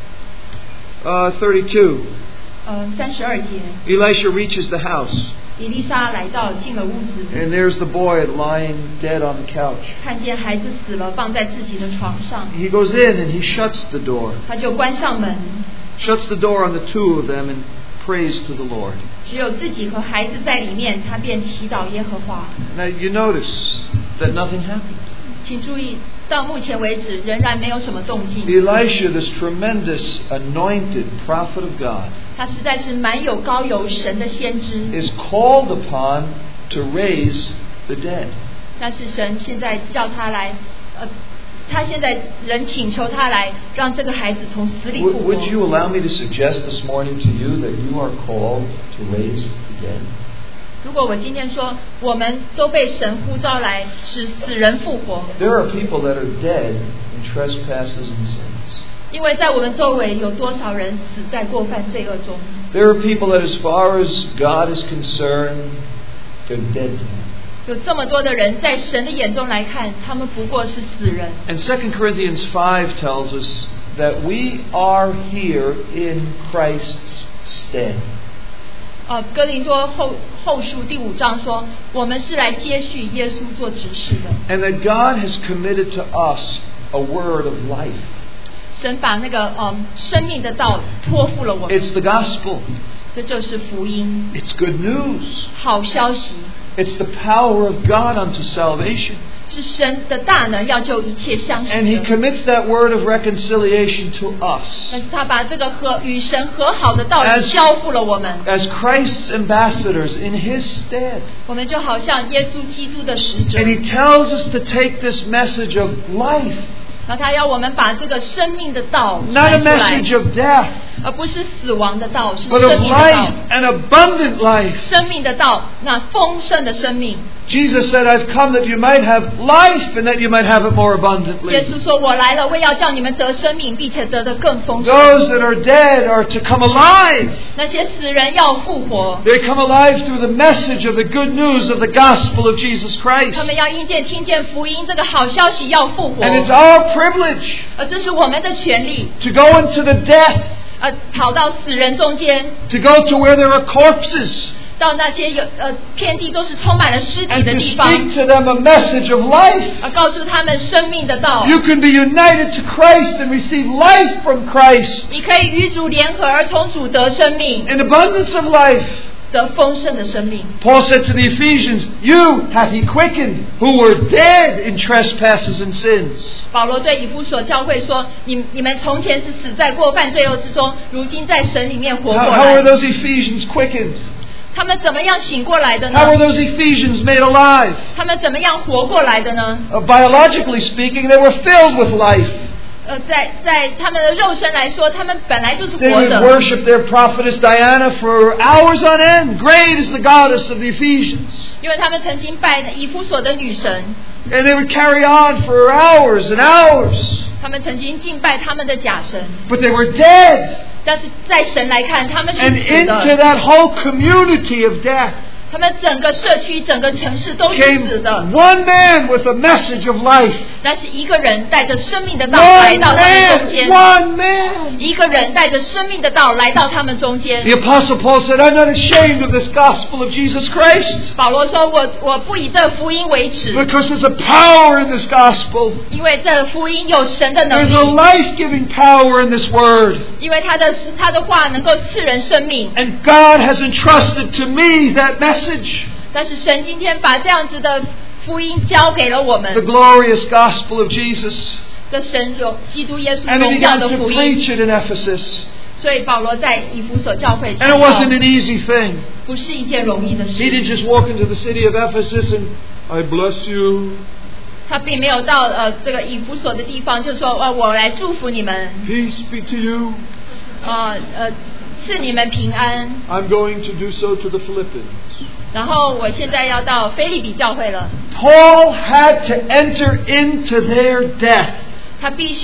uh, thirty-two, 呃，三十二节， Elisha reaches the house, 以利沙来到进了屋子， and there's the boy lying dead on the couch. 看见孩子死了，放在自己的床上， He goes in and he shuts the door, 他就关上门， shuts the door on the two of them and prays to the Lord. 只有自己和孩子在里面，他便祈祷耶和华。 Now you notice that nothing happened. 请注意，到目前为止仍然没有什么动静。 Elisha, this tremendous anointed prophet of God, 他实在是蛮有高有神的先知， is called upon to raise the dead. 但是神现在叫他来，呃，他现在人请求他来，让这个孩子从死里复 Would, 活。 would you allow me to suggest this morning to you that you are called to raise the dead? 如果我今天说，我们都被神呼召来使死人复活， There are people that are dead in trespasses and sins. 因为在我们周围有多少人死在过犯罪恶中？ There are people that, as far as God is concerned, they're dead to Him. 有这么多的人，在神的眼中来看，他们不过是死人。 And Second Corinthians five tells us that we are here in Christ's stead. 呃，哥林多后后书第五章说，我们是来接续耶稣做执事的。 And that God has committed to us a word of life. 神把那个呃生命的道托付了我们， It's the gospel. 这就是福音， It's good news. 好消息， It's the power of God unto salvation. 是神的大能要救一切相 And 信 He 的。 commits that word of reconciliation to us 但是他把这个和与神和好的道理 As- 交付了我们， as Christ's ambassadors in His stead. 我们就好像耶稣基督的使者， And He tells us to take this message of life, 然后他要我们把这个生命的道 not 传 a 出来， message of death, 而不是死亡的道，是 but 生 of 命的道 life，and abundant life. 生命的道，那丰盛的生命。 Jesus said, I've come that you might have life and that you might have it more 耶 abundantly. 稣说：“我来了，为要叫你们得生命，并且得的更丰盛。 Those that are dead are to come alive. 那些死人要复活， They come alive through the message of the good news of the gospel of Jesus Christ. 他们要因见听见福音这个好消息要复活， And it's our privilege 而这是我们的权利。 to go into the death, 呃，跑到死人中间， to go to where there are corpses, 到那些有呃遍地都是充满了尸体 and 的 to 地方， speak to them a message of life. 而告诉他们生命的道。 You can be united to Christ and receive life from Christ, 你可以与主联合，而从主得生命， an abundance of life. 得丰盛的生命。 Paul said to the Ephesians, You hath He quickened who were dead in trespasses and sins. 保罗对以弗所教会说：“你你们从前是死在过犯罪恶之中，如今在神里面活过 How, how 来。 were those Ephesians quickened? 他们怎么样醒过来的 How were 呢？ those Ephesians made alive? 他们怎么样活过来的呢？ Uh, biologically speaking, they were filled with life. 呃，在在他们的肉身来说，他们本来就是 They 活 would 的。 worship their prophetess Diana for hours on end. Great is the goddess of the Ephesians. 因为他们曾经拜以弗所的女神， And they would carry on for hours and hours. 他们曾经敬拜他们的假神， But they were dead. 但是在神来看，他们是 And 死 into 的。 that whole community of death 他们整个社区、整个城市都是 came 死的。 one man with a message of life. 但是一个人带着生命的道来 One 到他们中 man, 间， one man. 一个人带着生命的道来到他们中间。 The Apostle Paul said, I'm not ashamed of this gospel of Jesus Christ, 保罗说：“我我不以这福音为耻， because there's a power in this gospel. 因为这福音有神的能 There's a 力， life-giving power in this word. 因为他的他的话能够赐人生命。 And God has entrusted to me that message, 但是神今天把这样子的福音交给了我 the 们， glorious gospel of Jesus. 这神有基督耶稣 And he 荣耀 began 的 to 福音。 preach it in Ephesus. 所以保罗在以弗所教会 And 传 it 道 wasn't an easy thing. 不是一件容易的 He 事。 didn't just walk into the city of Ephesus and, I bless you, 他并没有到呃这个以弗所的地方，就说呃我来祝福你们， peace be to you. 呃呃赐你们平安。 I'm going to do so to the Philippians. 然后我现在要到腓立比教会了， Paul had to enter into their death. 他必须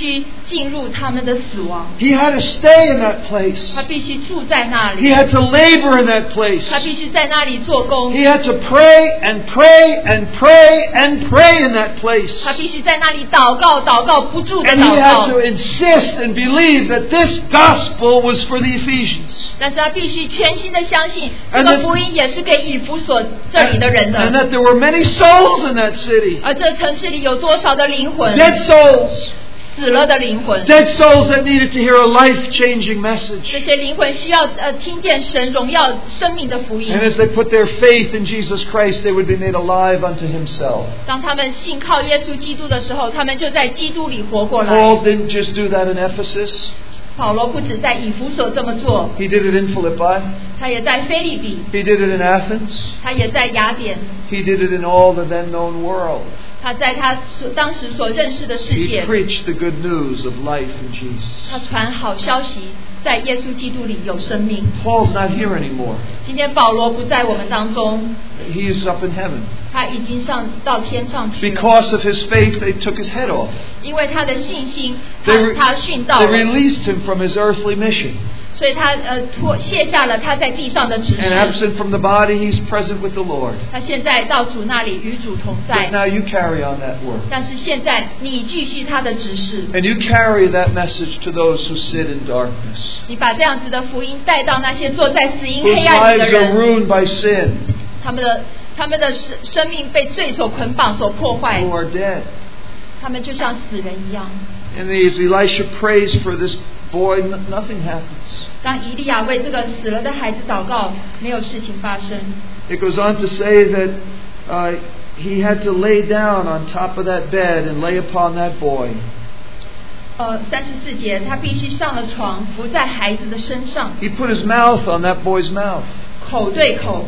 进入他们的死亡。 He had to stay in that place. 他必须住在那 He 里， had to labor in that place. 他必须在那里做工， He had to pray and pray and pray and pray in that place. 他必须在那里祷告，祷告不住的 And he 祷 had 告 to。insist and believe that this gospel was for the Ephesians. 但是他必须全心的相信， And 这个 that- 福音也是给以弗所这里的人 And 的。 that there were many souls in that city. 而这城市里有多少的灵魂， Dead souls. 死了的灵魂， Dead souls that needed to hear a life-changing message. 这些灵魂需要呃听见神荣耀生命的福音 And。as they put their faith in Jesus Christ, they would be made alive unto Himself. 当他们信靠耶稣基督的时候，他们就在基督里活过来。 Paul didn't just do that in Ephesus. 保罗不止在以弗所这么做， He did it in Philippi. 他也在腓立比， He did it in Athens. 他也在雅典， He did it in all the then known world. 他在他所当时所认识的世 He 界， preached the good news of life in Jesus. 他传好消息，在耶稣基督里有生命。 Paul's not here anymore. 今天保罗不在我们当中， He is up in heaven. 他已经上到天上去了。 Because of his faith, they took his head off. 因为他的信心，他 They, re- 他殉道 they 了， released him from his earthly mission. 所以他呃脱卸下了他在地上的指 And 示。 absent from the body, he's present with the Lord. 他现在到主那里与主同 But 在， now you carry on that work. 但是现在你继续他的指示， And you carry that message to those who sit in darkness, 你把这样子的福音带到那些坐在死荫 whose 黑暗里的 lives are 人， ruined by sin, 他们的他们的生生命被罪所捆绑所破坏， who are dead. 他们就像死人一样。 And as Elisha prays for this boy, n- nothing happens. 当以利亚为这个死了的孩子祷告，没有事情发生。 It goes on to say that uh, he had to lay down on top of that bed and lay upon that boy. 呃，三十四节，他必须上了床，伏在孩子的身上， He put his mouth on that boy's mouth. 口对口。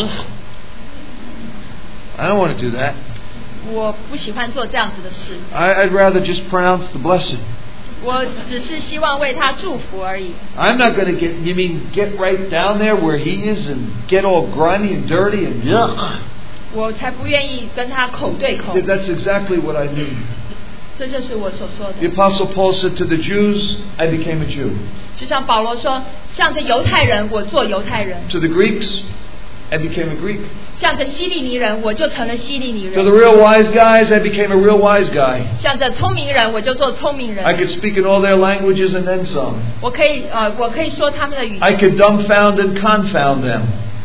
I don't want to do that. 我不喜欢做这样子的事， I, I'd rather just pronounce the blessing. 我只是希望为他祝福而已。 I'm not going to get, you mean get right down there where he is and get all grimy and dirty and yuck? 我才不愿意跟他口对口， That's exactly what I mean. 这就是我所说 The 的。 Apostle Paul said to the Jews, I became a Jew. 就像保罗说，向着犹太人，我做犹太人； To the Greeks, I became a Greek. 向着希利尼人，我就成了希利尼 To the 人； real wise guys, I became a real wise guy. 向着聪明人，我就做聪明 I 人。 could speak in all their languages and then some. 我可以呃，我可以说他们的语 I 言， could dumbfound and confound them.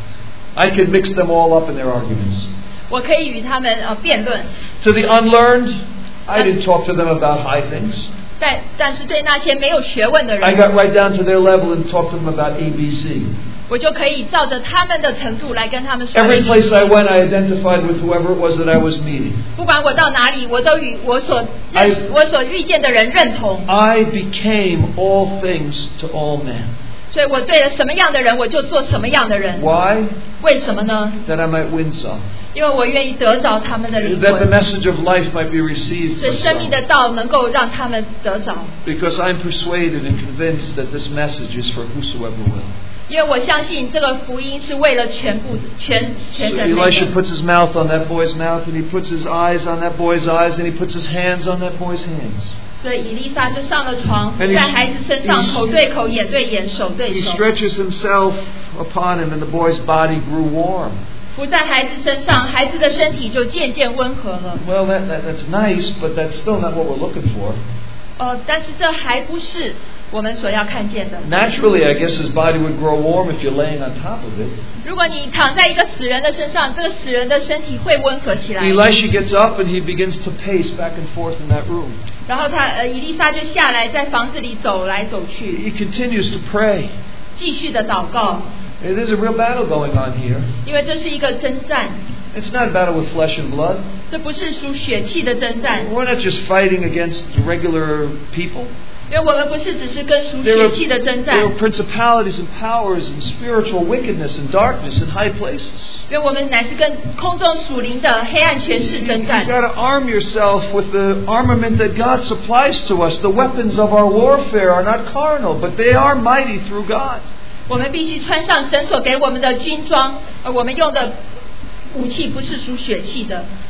I could mix them all up in their arguments. 我可以与他们呃辩论。 To the unlearned, I didn't talk to them about high things. 但但是对那些没有学问的 I 人， got right down to their level and talked to them about A B C. 我就可以照着他们的程度来跟他们说。 Every place I went, I identified with whoever it was that I was meeting. 不管我到哪里，我都与我所认识 I- 我所遇见的人认同。 I became all things to all men. 所以我对了什么样的人，我就做什么样的人。 Why? 为什么呢？ That I might win some. 因为我愿意得着他们的灵 That the 魂， message of life might be received 所 by 以生命 some. 的道能够让他们得着。 Because I'm persuaded and convinced that this message is for whosoever will. 因为我相信这个福音是为了全部全 So 全人类 Elisha 的。 puts his mouth on that boy's mouth, and he puts his eyes on that boy's eyes, and he puts his hands on that boy's hands. 所以以利沙就上了床， And he- 在孩子身上 he- 口对口，眼对眼，手对 He 手， stretches himself upon him, and the boy's body grew warm. 伏在孩子身上，孩子的身体就渐渐温和了。 Well, that, that, that's nice, but that's still not what we're looking for. 呃，但是这还不是我们所要看见的。 Naturally, I guess his body would grow warm if you're laying on top of it. 如果你躺在一个死人的身上，这个死人的身体会温和起来。 Elisha gets up and he begins to pace back and forth in that room. 然后他呃，以利沙就下来，在房子里走来走去， He continues to pray. 继续的祷告， Hey, there's a real battle going on here. 因为这是一个征战， It's not a battle with flesh and blood. 这不是属血气的征战， We're not just fighting against regular people. 因为我们不是只是跟属 There 血 are, 气的征 there 战， are principalities and powers and spiritual wickedness and darkness in high places. 因为我们乃是跟空中属灵的黑暗权势征 You've 战。 got to arm yourself with the armament that God supplies to us. The weapons of our warfare are not carnal, but they are mighty through God. 我们必须穿上神所给我们的军装，而我们用的武器不是属血气的，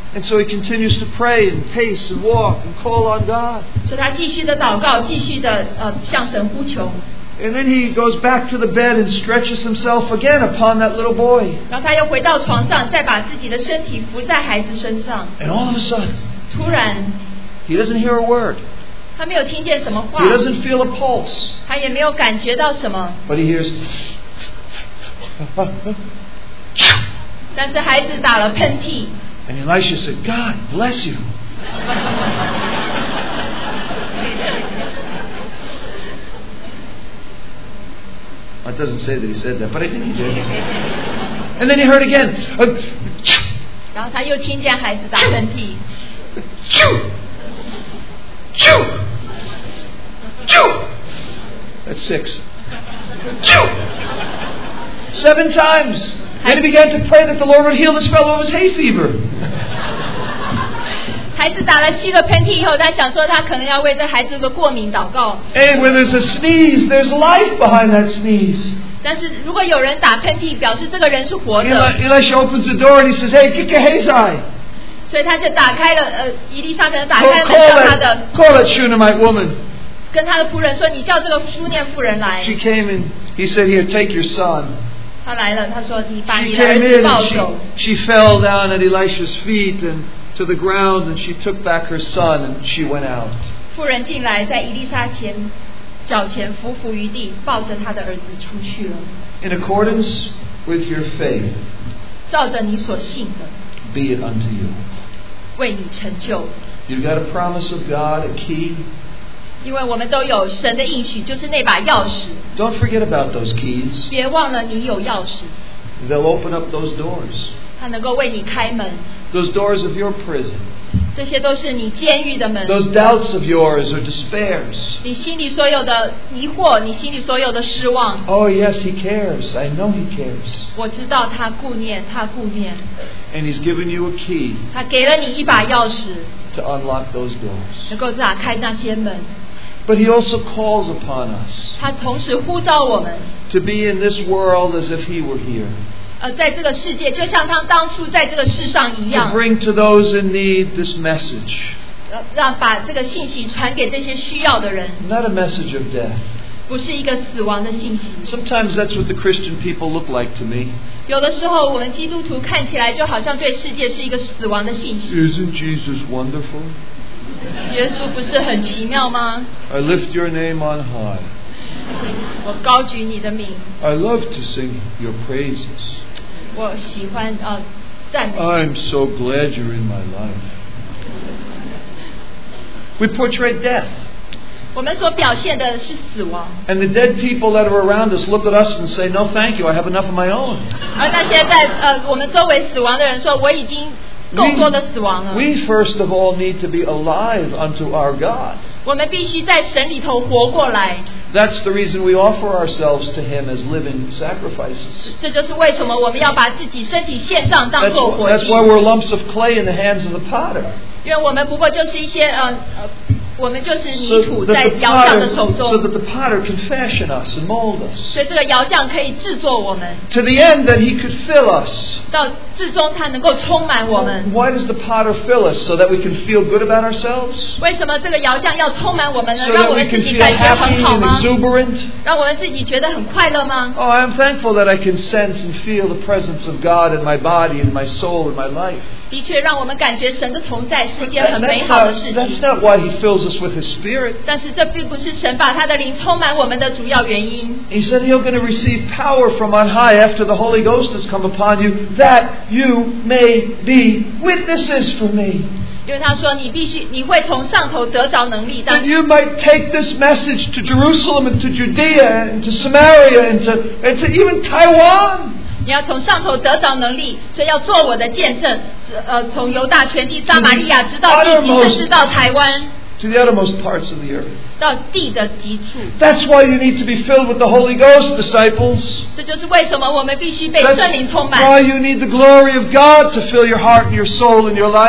And so he continues to pray and pace and walk and call on God. 所以他继续的祷告，继续的呃向神呼求。 And then he goes back to the bed and stretches himself again upon that little boy. 然后他又回到床上，再把自己的身体伏在孩子身上。 And all of a sudden, 突然 he doesn't hear a word. 他没有听见什么话， He doesn't feel a pulse. 他也没有感觉到什么。 But he hears. 但是孩子打了喷嚏。 And Elisha said, God bless you. It doesn't say that he said that, but I think he did. And then he heard again. 然后他又听见孩子打喷嚏。 That's six. Seven times. And he began to pray that the Lord would heal this fellow of his hay fever. 孩子打了七个喷嚏以后，他想说他可能要为这孩子的过敏祷告。 And when there's a sneeze, there's life behind that sneeze. 但是如果有人打喷嚏，表示这个人是活的。 Elisha opens the door and he says, "Hey, get Gehazi." 所以他就打开了，呃，以利沙可能打开门叫他的 call that Shunammite woman. 跟他的仆人说：“你叫这个书念妇人来。” She came and he said, "Here, take your son." 他来了，他说：“你把 She 你的儿 came 子 in 抱 and 走。” she, she fell down at Elisha's feet and to the ground, and she took back her son and she went out. 妇人进来，在以利沙前脚前伏伏于地，抱着他的儿子出去了。 In accordance with your faith, 照着你所信的 be it unto you. 为你成就。 You've got a promise of God, a key. 因为我们都有神的应许，就是那把钥匙。 Don't forget about those keys. 别忘了你有钥匙， They'll open up those doors. 它能够为你开门。 Those doors of your prison. 这些都是你监狱的门。 Those doubts of yours or despairs. 你心里所有的疑惑，你心里所有的失望。 Oh yes, He cares. I know He cares. 我知道他顾念，他顾念。 And He's given you a key 他给了你一把钥匙， to unlock those doors. 能够打开那些门。 But He also calls upon us 他同时呼召我们， to be in this world as if He were here. 呃，在这个世界，就像他当初在这个世上一 To 样， bring to those in need this message. 呃让把这个信息传给这些需要的人， Not a message of death. 不是一个死亡的信息。 Sometimes that's what the Christian people look like to me. 有的时候，我们基督徒看起来就好像对世界是一个死亡的信息。 Isn't Jesus wonderful? 耶稣不是很奇妙吗？ I lift your name on high. 我高举你的名， I love to sing your praises. 我喜欢呃赞美。 I'm so glad you're in my life. We portray death. 我们所表现的是死亡， And the dead people that are around us look at us and say, "No, thank you. I have enough of my own." 而那些在呃我们周围死亡的人说：“我已经够多的死亡了。” We first of all need to be alive unto our God. 我们必须在神里头活过来。 That's the reason we offer ourselves to Him as living sacrifices. 这就是为什么我们要把自己身体献上，当 That's, 做活 that's 祭。 why we're lumps of clay in the hands of the potter. 因为我们不过就是一些呃呃，我们就是泥 So 土 that 在 the 窑匠的手 potter, so 中， that the potter can fashion us and mold us. 所以这个窑匠可以制作我们， To the end that He could fill us. 到至终他能够充满我们。 Why does the potter fill us? So that we can feel good about ourselves? 为什么这个窑匠要充满我们呢？ So 让 that 我 we 们自 can 己 feel 感觉 happy 很好 and 吗？ exuberant? 让我们自己觉得很快乐吗？ Oh, I'm thankful that I can sense and feel the presence of God in my body, in my soul, in my life. 的确，让我们感觉神的同在是件 That- 很美 that's, 好的 not, 事 that's 情。 not why He fills us with His Spirit. 但是这并不是神把他的灵充满我们的主要原因。 He said you're going to receive power from on high after the Holy Ghost has come upon you, that you may be witnesses for me. 因为他说你必须你会从上头得着能力， That 但 you might take this message to Jerusalem and to Judea and to Samaria and to, and to even Taiwan. 你要从上头得着能力，所以要做我的见证。呃，从犹大全地、撒玛利亚直到地极，甚至到台湾， To the uttermost parts of the earth. 到地的极处。 That's why you need to be filled with the Holy Ghost, disciples. 这就是为什么我们必须被 That's 圣灵充满。 why you need the glory of God to fill your heart and your soul and your life.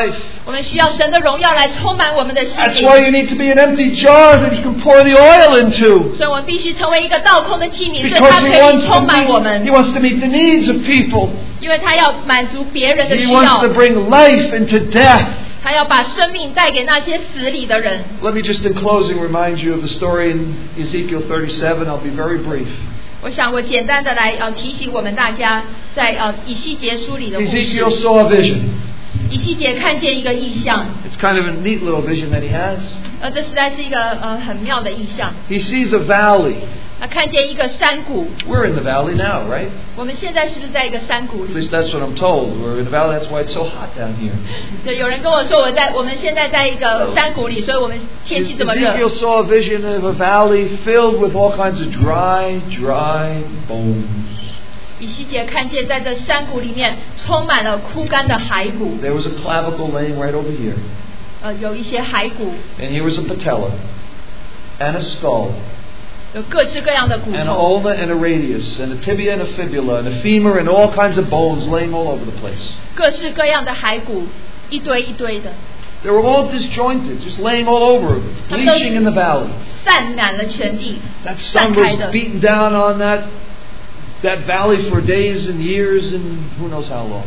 我们需要神的荣耀来充满我们的心 That's 灵。 why you need to be an empty jar that you can pour the oil into. 所以我们必须成为一个倒空的器皿，所以 Because 他 he 可以 wants 充 to 满我 meet, 们 he， wants to meet the needs of people. 因为他要满足别人的 He 需 wants 要 to，bring life into death. 他要把生命带给那些死里的人。 Let me just in closing remind you of the story in Ezekiel thirty-seven. I'll be very brief. 我想我简单的来呃提醒我们大家，在呃以西结书里的故事。 Ezekiel saw a vision. 以西结看见一个异象， It's kind of a neat little vision that he has. 呃，这实在是一个呃很妙的异象。 He sees a valley. 他看见一个山谷， We're in the valley now, right? 我们现在是不是在一个山谷 At 里？ least that's what I'm told. We're in the valley. That's why it's so hot down here. 对，有人跟我说我在我们现在在一个山谷里，所以我们天气这么热。 Ezekiel saw a vision of a valley filled with all kinds of dry, dry bones. 以西结看见在这山谷里面充满了枯干的骸骨， There was a clavicle laying right over here. 呃，有一些骸骨， And here was a patella. And a skull. 有各式各样的骨 And an 头， ulna and a radius. And a tibia and a fibula. And a femur and all kinds of bones laying all over the place. 各式各样的骸骨，一堆一堆的， They were all disjointed, just laying all over, bleaching in the valley. 散满了全地， That 散 sun 开 was 的。 beating down on that that valley for days and years and who knows how long.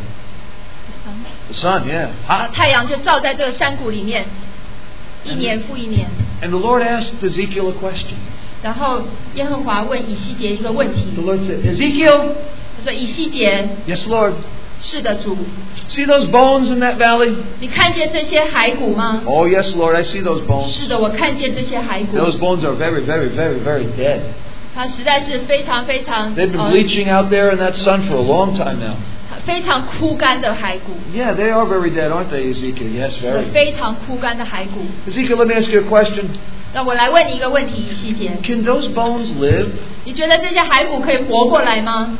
The sun, yeah, 啊， hot. 太阳就照在这个山谷里面，一年复一年。 And the Lord asked Ezekiel a question. 然后耶和华问以西结一个问题， The Lord said, Ezekiel, 他说：“以西结， yes, Lord. 是的，主， See those bones in that valley? 你看见这些骸骨吗？ Oh, yes, Lord, I see those bones. 是的，我看见这些骸骨。 Those bones are very, very, very, very dead. 它实在是非常非常 They've been 呃 bleaching out there in that sun for a long time now. 非常枯干的骸骨， Yeah, they are very dead, aren't they, Ezekiel? Yes, 是 very. 非常枯干的骸骨。 Ezekiel, let me ask you a question. 那我来问你一个问题，以西结， Can those bones live? 你觉得这些骸骨可以活过来吗？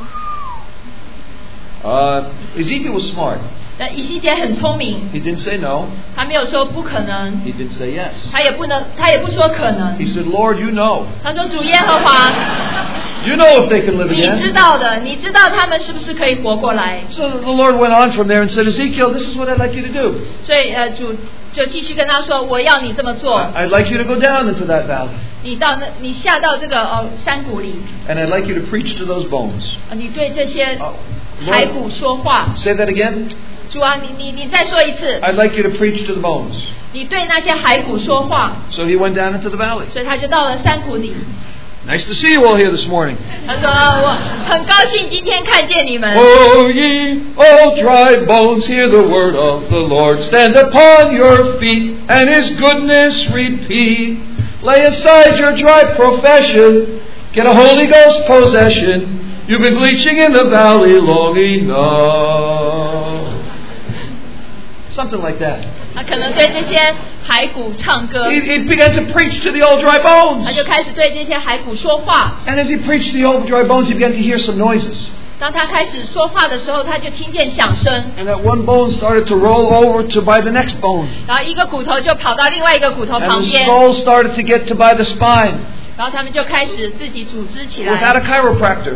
Uh, Ezekiel was smart. 那以西结很聪明， He didn't say no. 他没有说不可能， He did say yes. 他也不能，他也不说可能。 He said, Lord, you know. 他说：“主耶和华， You know if they can live 你知 again. 道的，你知道他们是不是可以活过来？” So the Lord went on from there and said, Ezekiel, this is what I'd like you to do. 所以呃，主就继续跟他说：“我要你这么做， I'd like you to go down into that valley. 你到那，你下到这个呃山谷里， And I'd like you to preach to those bones. 呃你对这些 Oh, 骸骨 Lord, 说话。 say that again. 主啊，你你你再说一次， I'd like you to preach to the bones. 你对那些骸骨说话。” So he went down into the valley. 所以他就到了山谷里。 Nice to see you all here this morning. 他说：“我很高兴今天看见你们。 O ye, all dry bones, hear the word of the Lord. Stand upon your feet, and his goodness repeat. Lay aside your dry profession. Get a Holy Ghost possession. You've been bleaching in the valley long enough. Something like that. 他可能对这些骸骨唱歌， He, he began to preach to the old dry 他 bones. 就开始对这些骸骨说话。 And as he preached to the old dry bones, he began to hear some noises. 当他开始说话的时候，他就听见响声， And that one bone started to roll over to by the next bone. 然后一个骨头就跑到另外一个骨头 And 旁 the 边， skull started to get to by the spine 然后他们就开始自己组织起 without 来， a chiropractor.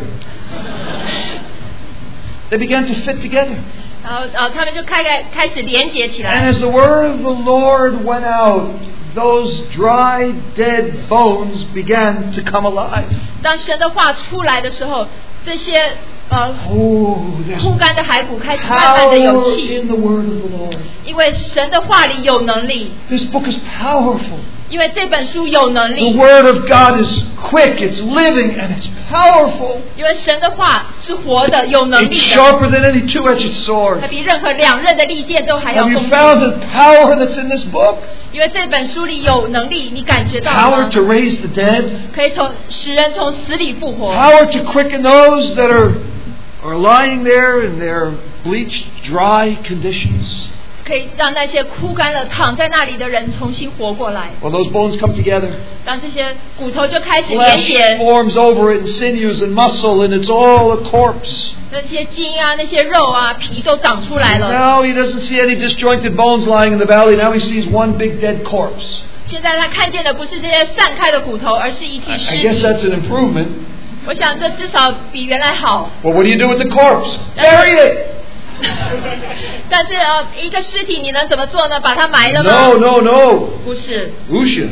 They began to fit together. 然后呃他们就开开开始连接起 And 来。 as the word of the Lord went out, those dry, dead bones began to come alive. 当神的话出来的时候，这些呃 Oh, there's 枯干的骸骨开始慢慢的有 power 气， in the word of the Lord. 因为神的话里有能力， This book is powerful. 因为这本书有能 The 力， word of God is quick, it's living, and it's powerful. 因为神的话是活的，有能 It's 力的， sharper than any two-edged sword. 它比任何两刃的利剑都还要 Have you 锋 found 利。 the power that's in this book? 因为这本书里有能力，你感觉到 Power 吗？ to raise the dead. 可以从使人从死里复活， Power to quicken those that are, are lying there in their bleached, dry conditions. 可以让那些枯干了躺在那里的人重新活过来。 When those bones come together, 当这些骨头就开始连 flesh 结， forms over it, and sinews and muscle, and it's all a corpse. 那些筋啊、那些肉啊、皮都长出来了。 Now he doesn't see any disjointed bones lying in the valley. Now he sees one big dead corpse. 现在他看见的不是这些散开的骨头，而是一具 I 尸 guess 体。 that's an improvement. 我想这至少比原来好。 Well, what do you do with the corpse? Bury it. 但是呃，一个尸体你能怎么做呢？把它埋了吗？ No, no, no. 不是。 Usha.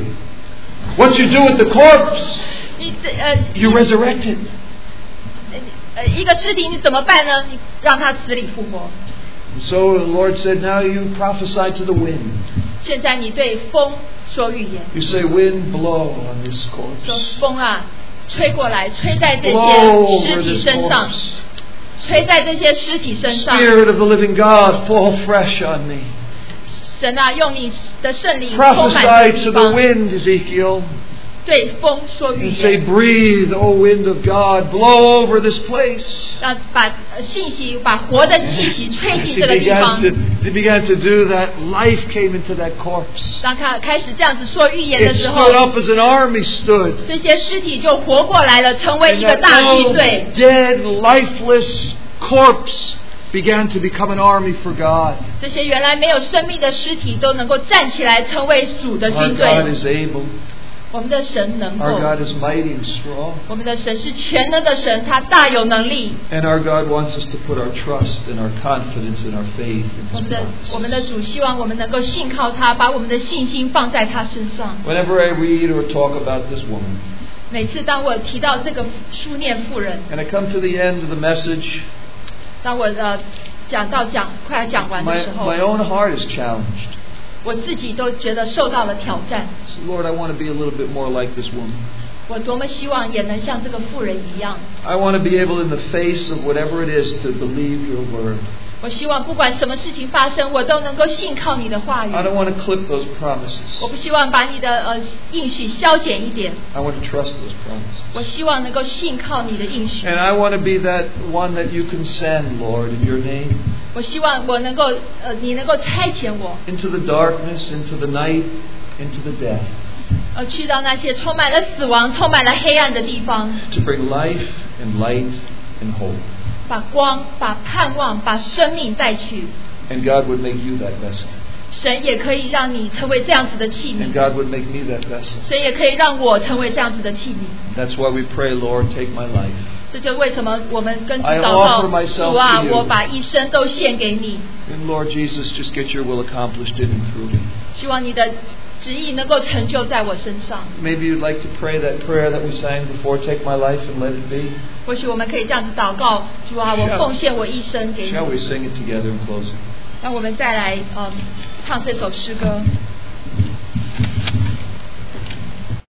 What you do with the corpse? 你呃 You resurrect it. 呃一个尸体你怎么办呢？你让它死里复活。 And so the Lord said, now you prophesy to the wind. 现在你对风说预言。 You say, wind blow on this 说 corpse. 风啊，吹过来，吹在这 Blow 些尸 over 体 this 身上， corpse. 吹在这些尸体身上。 Spirit of the living God, fall fresh on me. 神啊，用你的圣灵充满这 Prophesy 地 to the 方， wind, Ezekiel. 对风说预 And say, 言， breathe, O wind of God, blow over this place. 让把呃信息，把活的气息吹 As 进 he 这个地 began 方 to, as he began to do that, life came into that corpse. 当他开始这样子说预言的 It 时候， stood up as an army stood. 这些尸体就活过来了，成为 And 一个 that 大军 old, 队。 dead, lifeless corpse began to become an army for God. 这些原来没有生命的尸体都能够站起来，成为主的 Our 军 God 队。 is able. 我们的神能 Our 够， God is mighty and strong. 我们的神是全能的神，他大有能力。 And our God wants us to put our trust and our confidence and our faith in 我 His 们的我们的 promises. 主希望我们能够信靠他，把我们的信心放在他身上。 Whenever I read or talk about this woman, 每次当我提到这个书念妇人， and I come to the end of the message, 当我呃讲到讲快要讲完的 my, 时候， my own heart is challenged. 我自己都觉得受到了挑战。 I said, Lord, I want to be a little bit more like this woman. 我多么希望也能像这个妇人一样。 I want to be able, in the face of whatever it is, to believe your word. 我希望不管什么事情发生，我都能够信靠你的话语。 I don't want to clip those promises. 我不希望把你的呃应许消减一点， I want to trust those promises. 我希望能够信靠你的应许。 And I want to be that one that you can send, Lord, in your name, 我希望我能够呃你能够差遣我， into the darkness, into the night, into the death, 呃去到那些充满了死亡、充满了黑暗的地方， to bring life and light and hope. 把光、把盼望、把生命带去。 And God would make you that vessel. 神也可以让你成为这样子的器 And 皿， God would make me that vessel. 神也可以让我成为这样子的器皿。 That's why we pray, Lord, take my life. 这就是为什么我们跟主 I 祷 offer 告， myself 主啊， to you. 我把一生都献给你， And Lord Jesus, just get your will accomplished in and through me. 希望你的旨意能够成就在我身上。 Maybe you'd like to pray that prayer that we sang before, take my life and let it be. 或许我们可以这样子祷告，主啊，我奉献我一生给你。 Shall we sing it together in closing? 让我们再来嗯唱这首诗歌。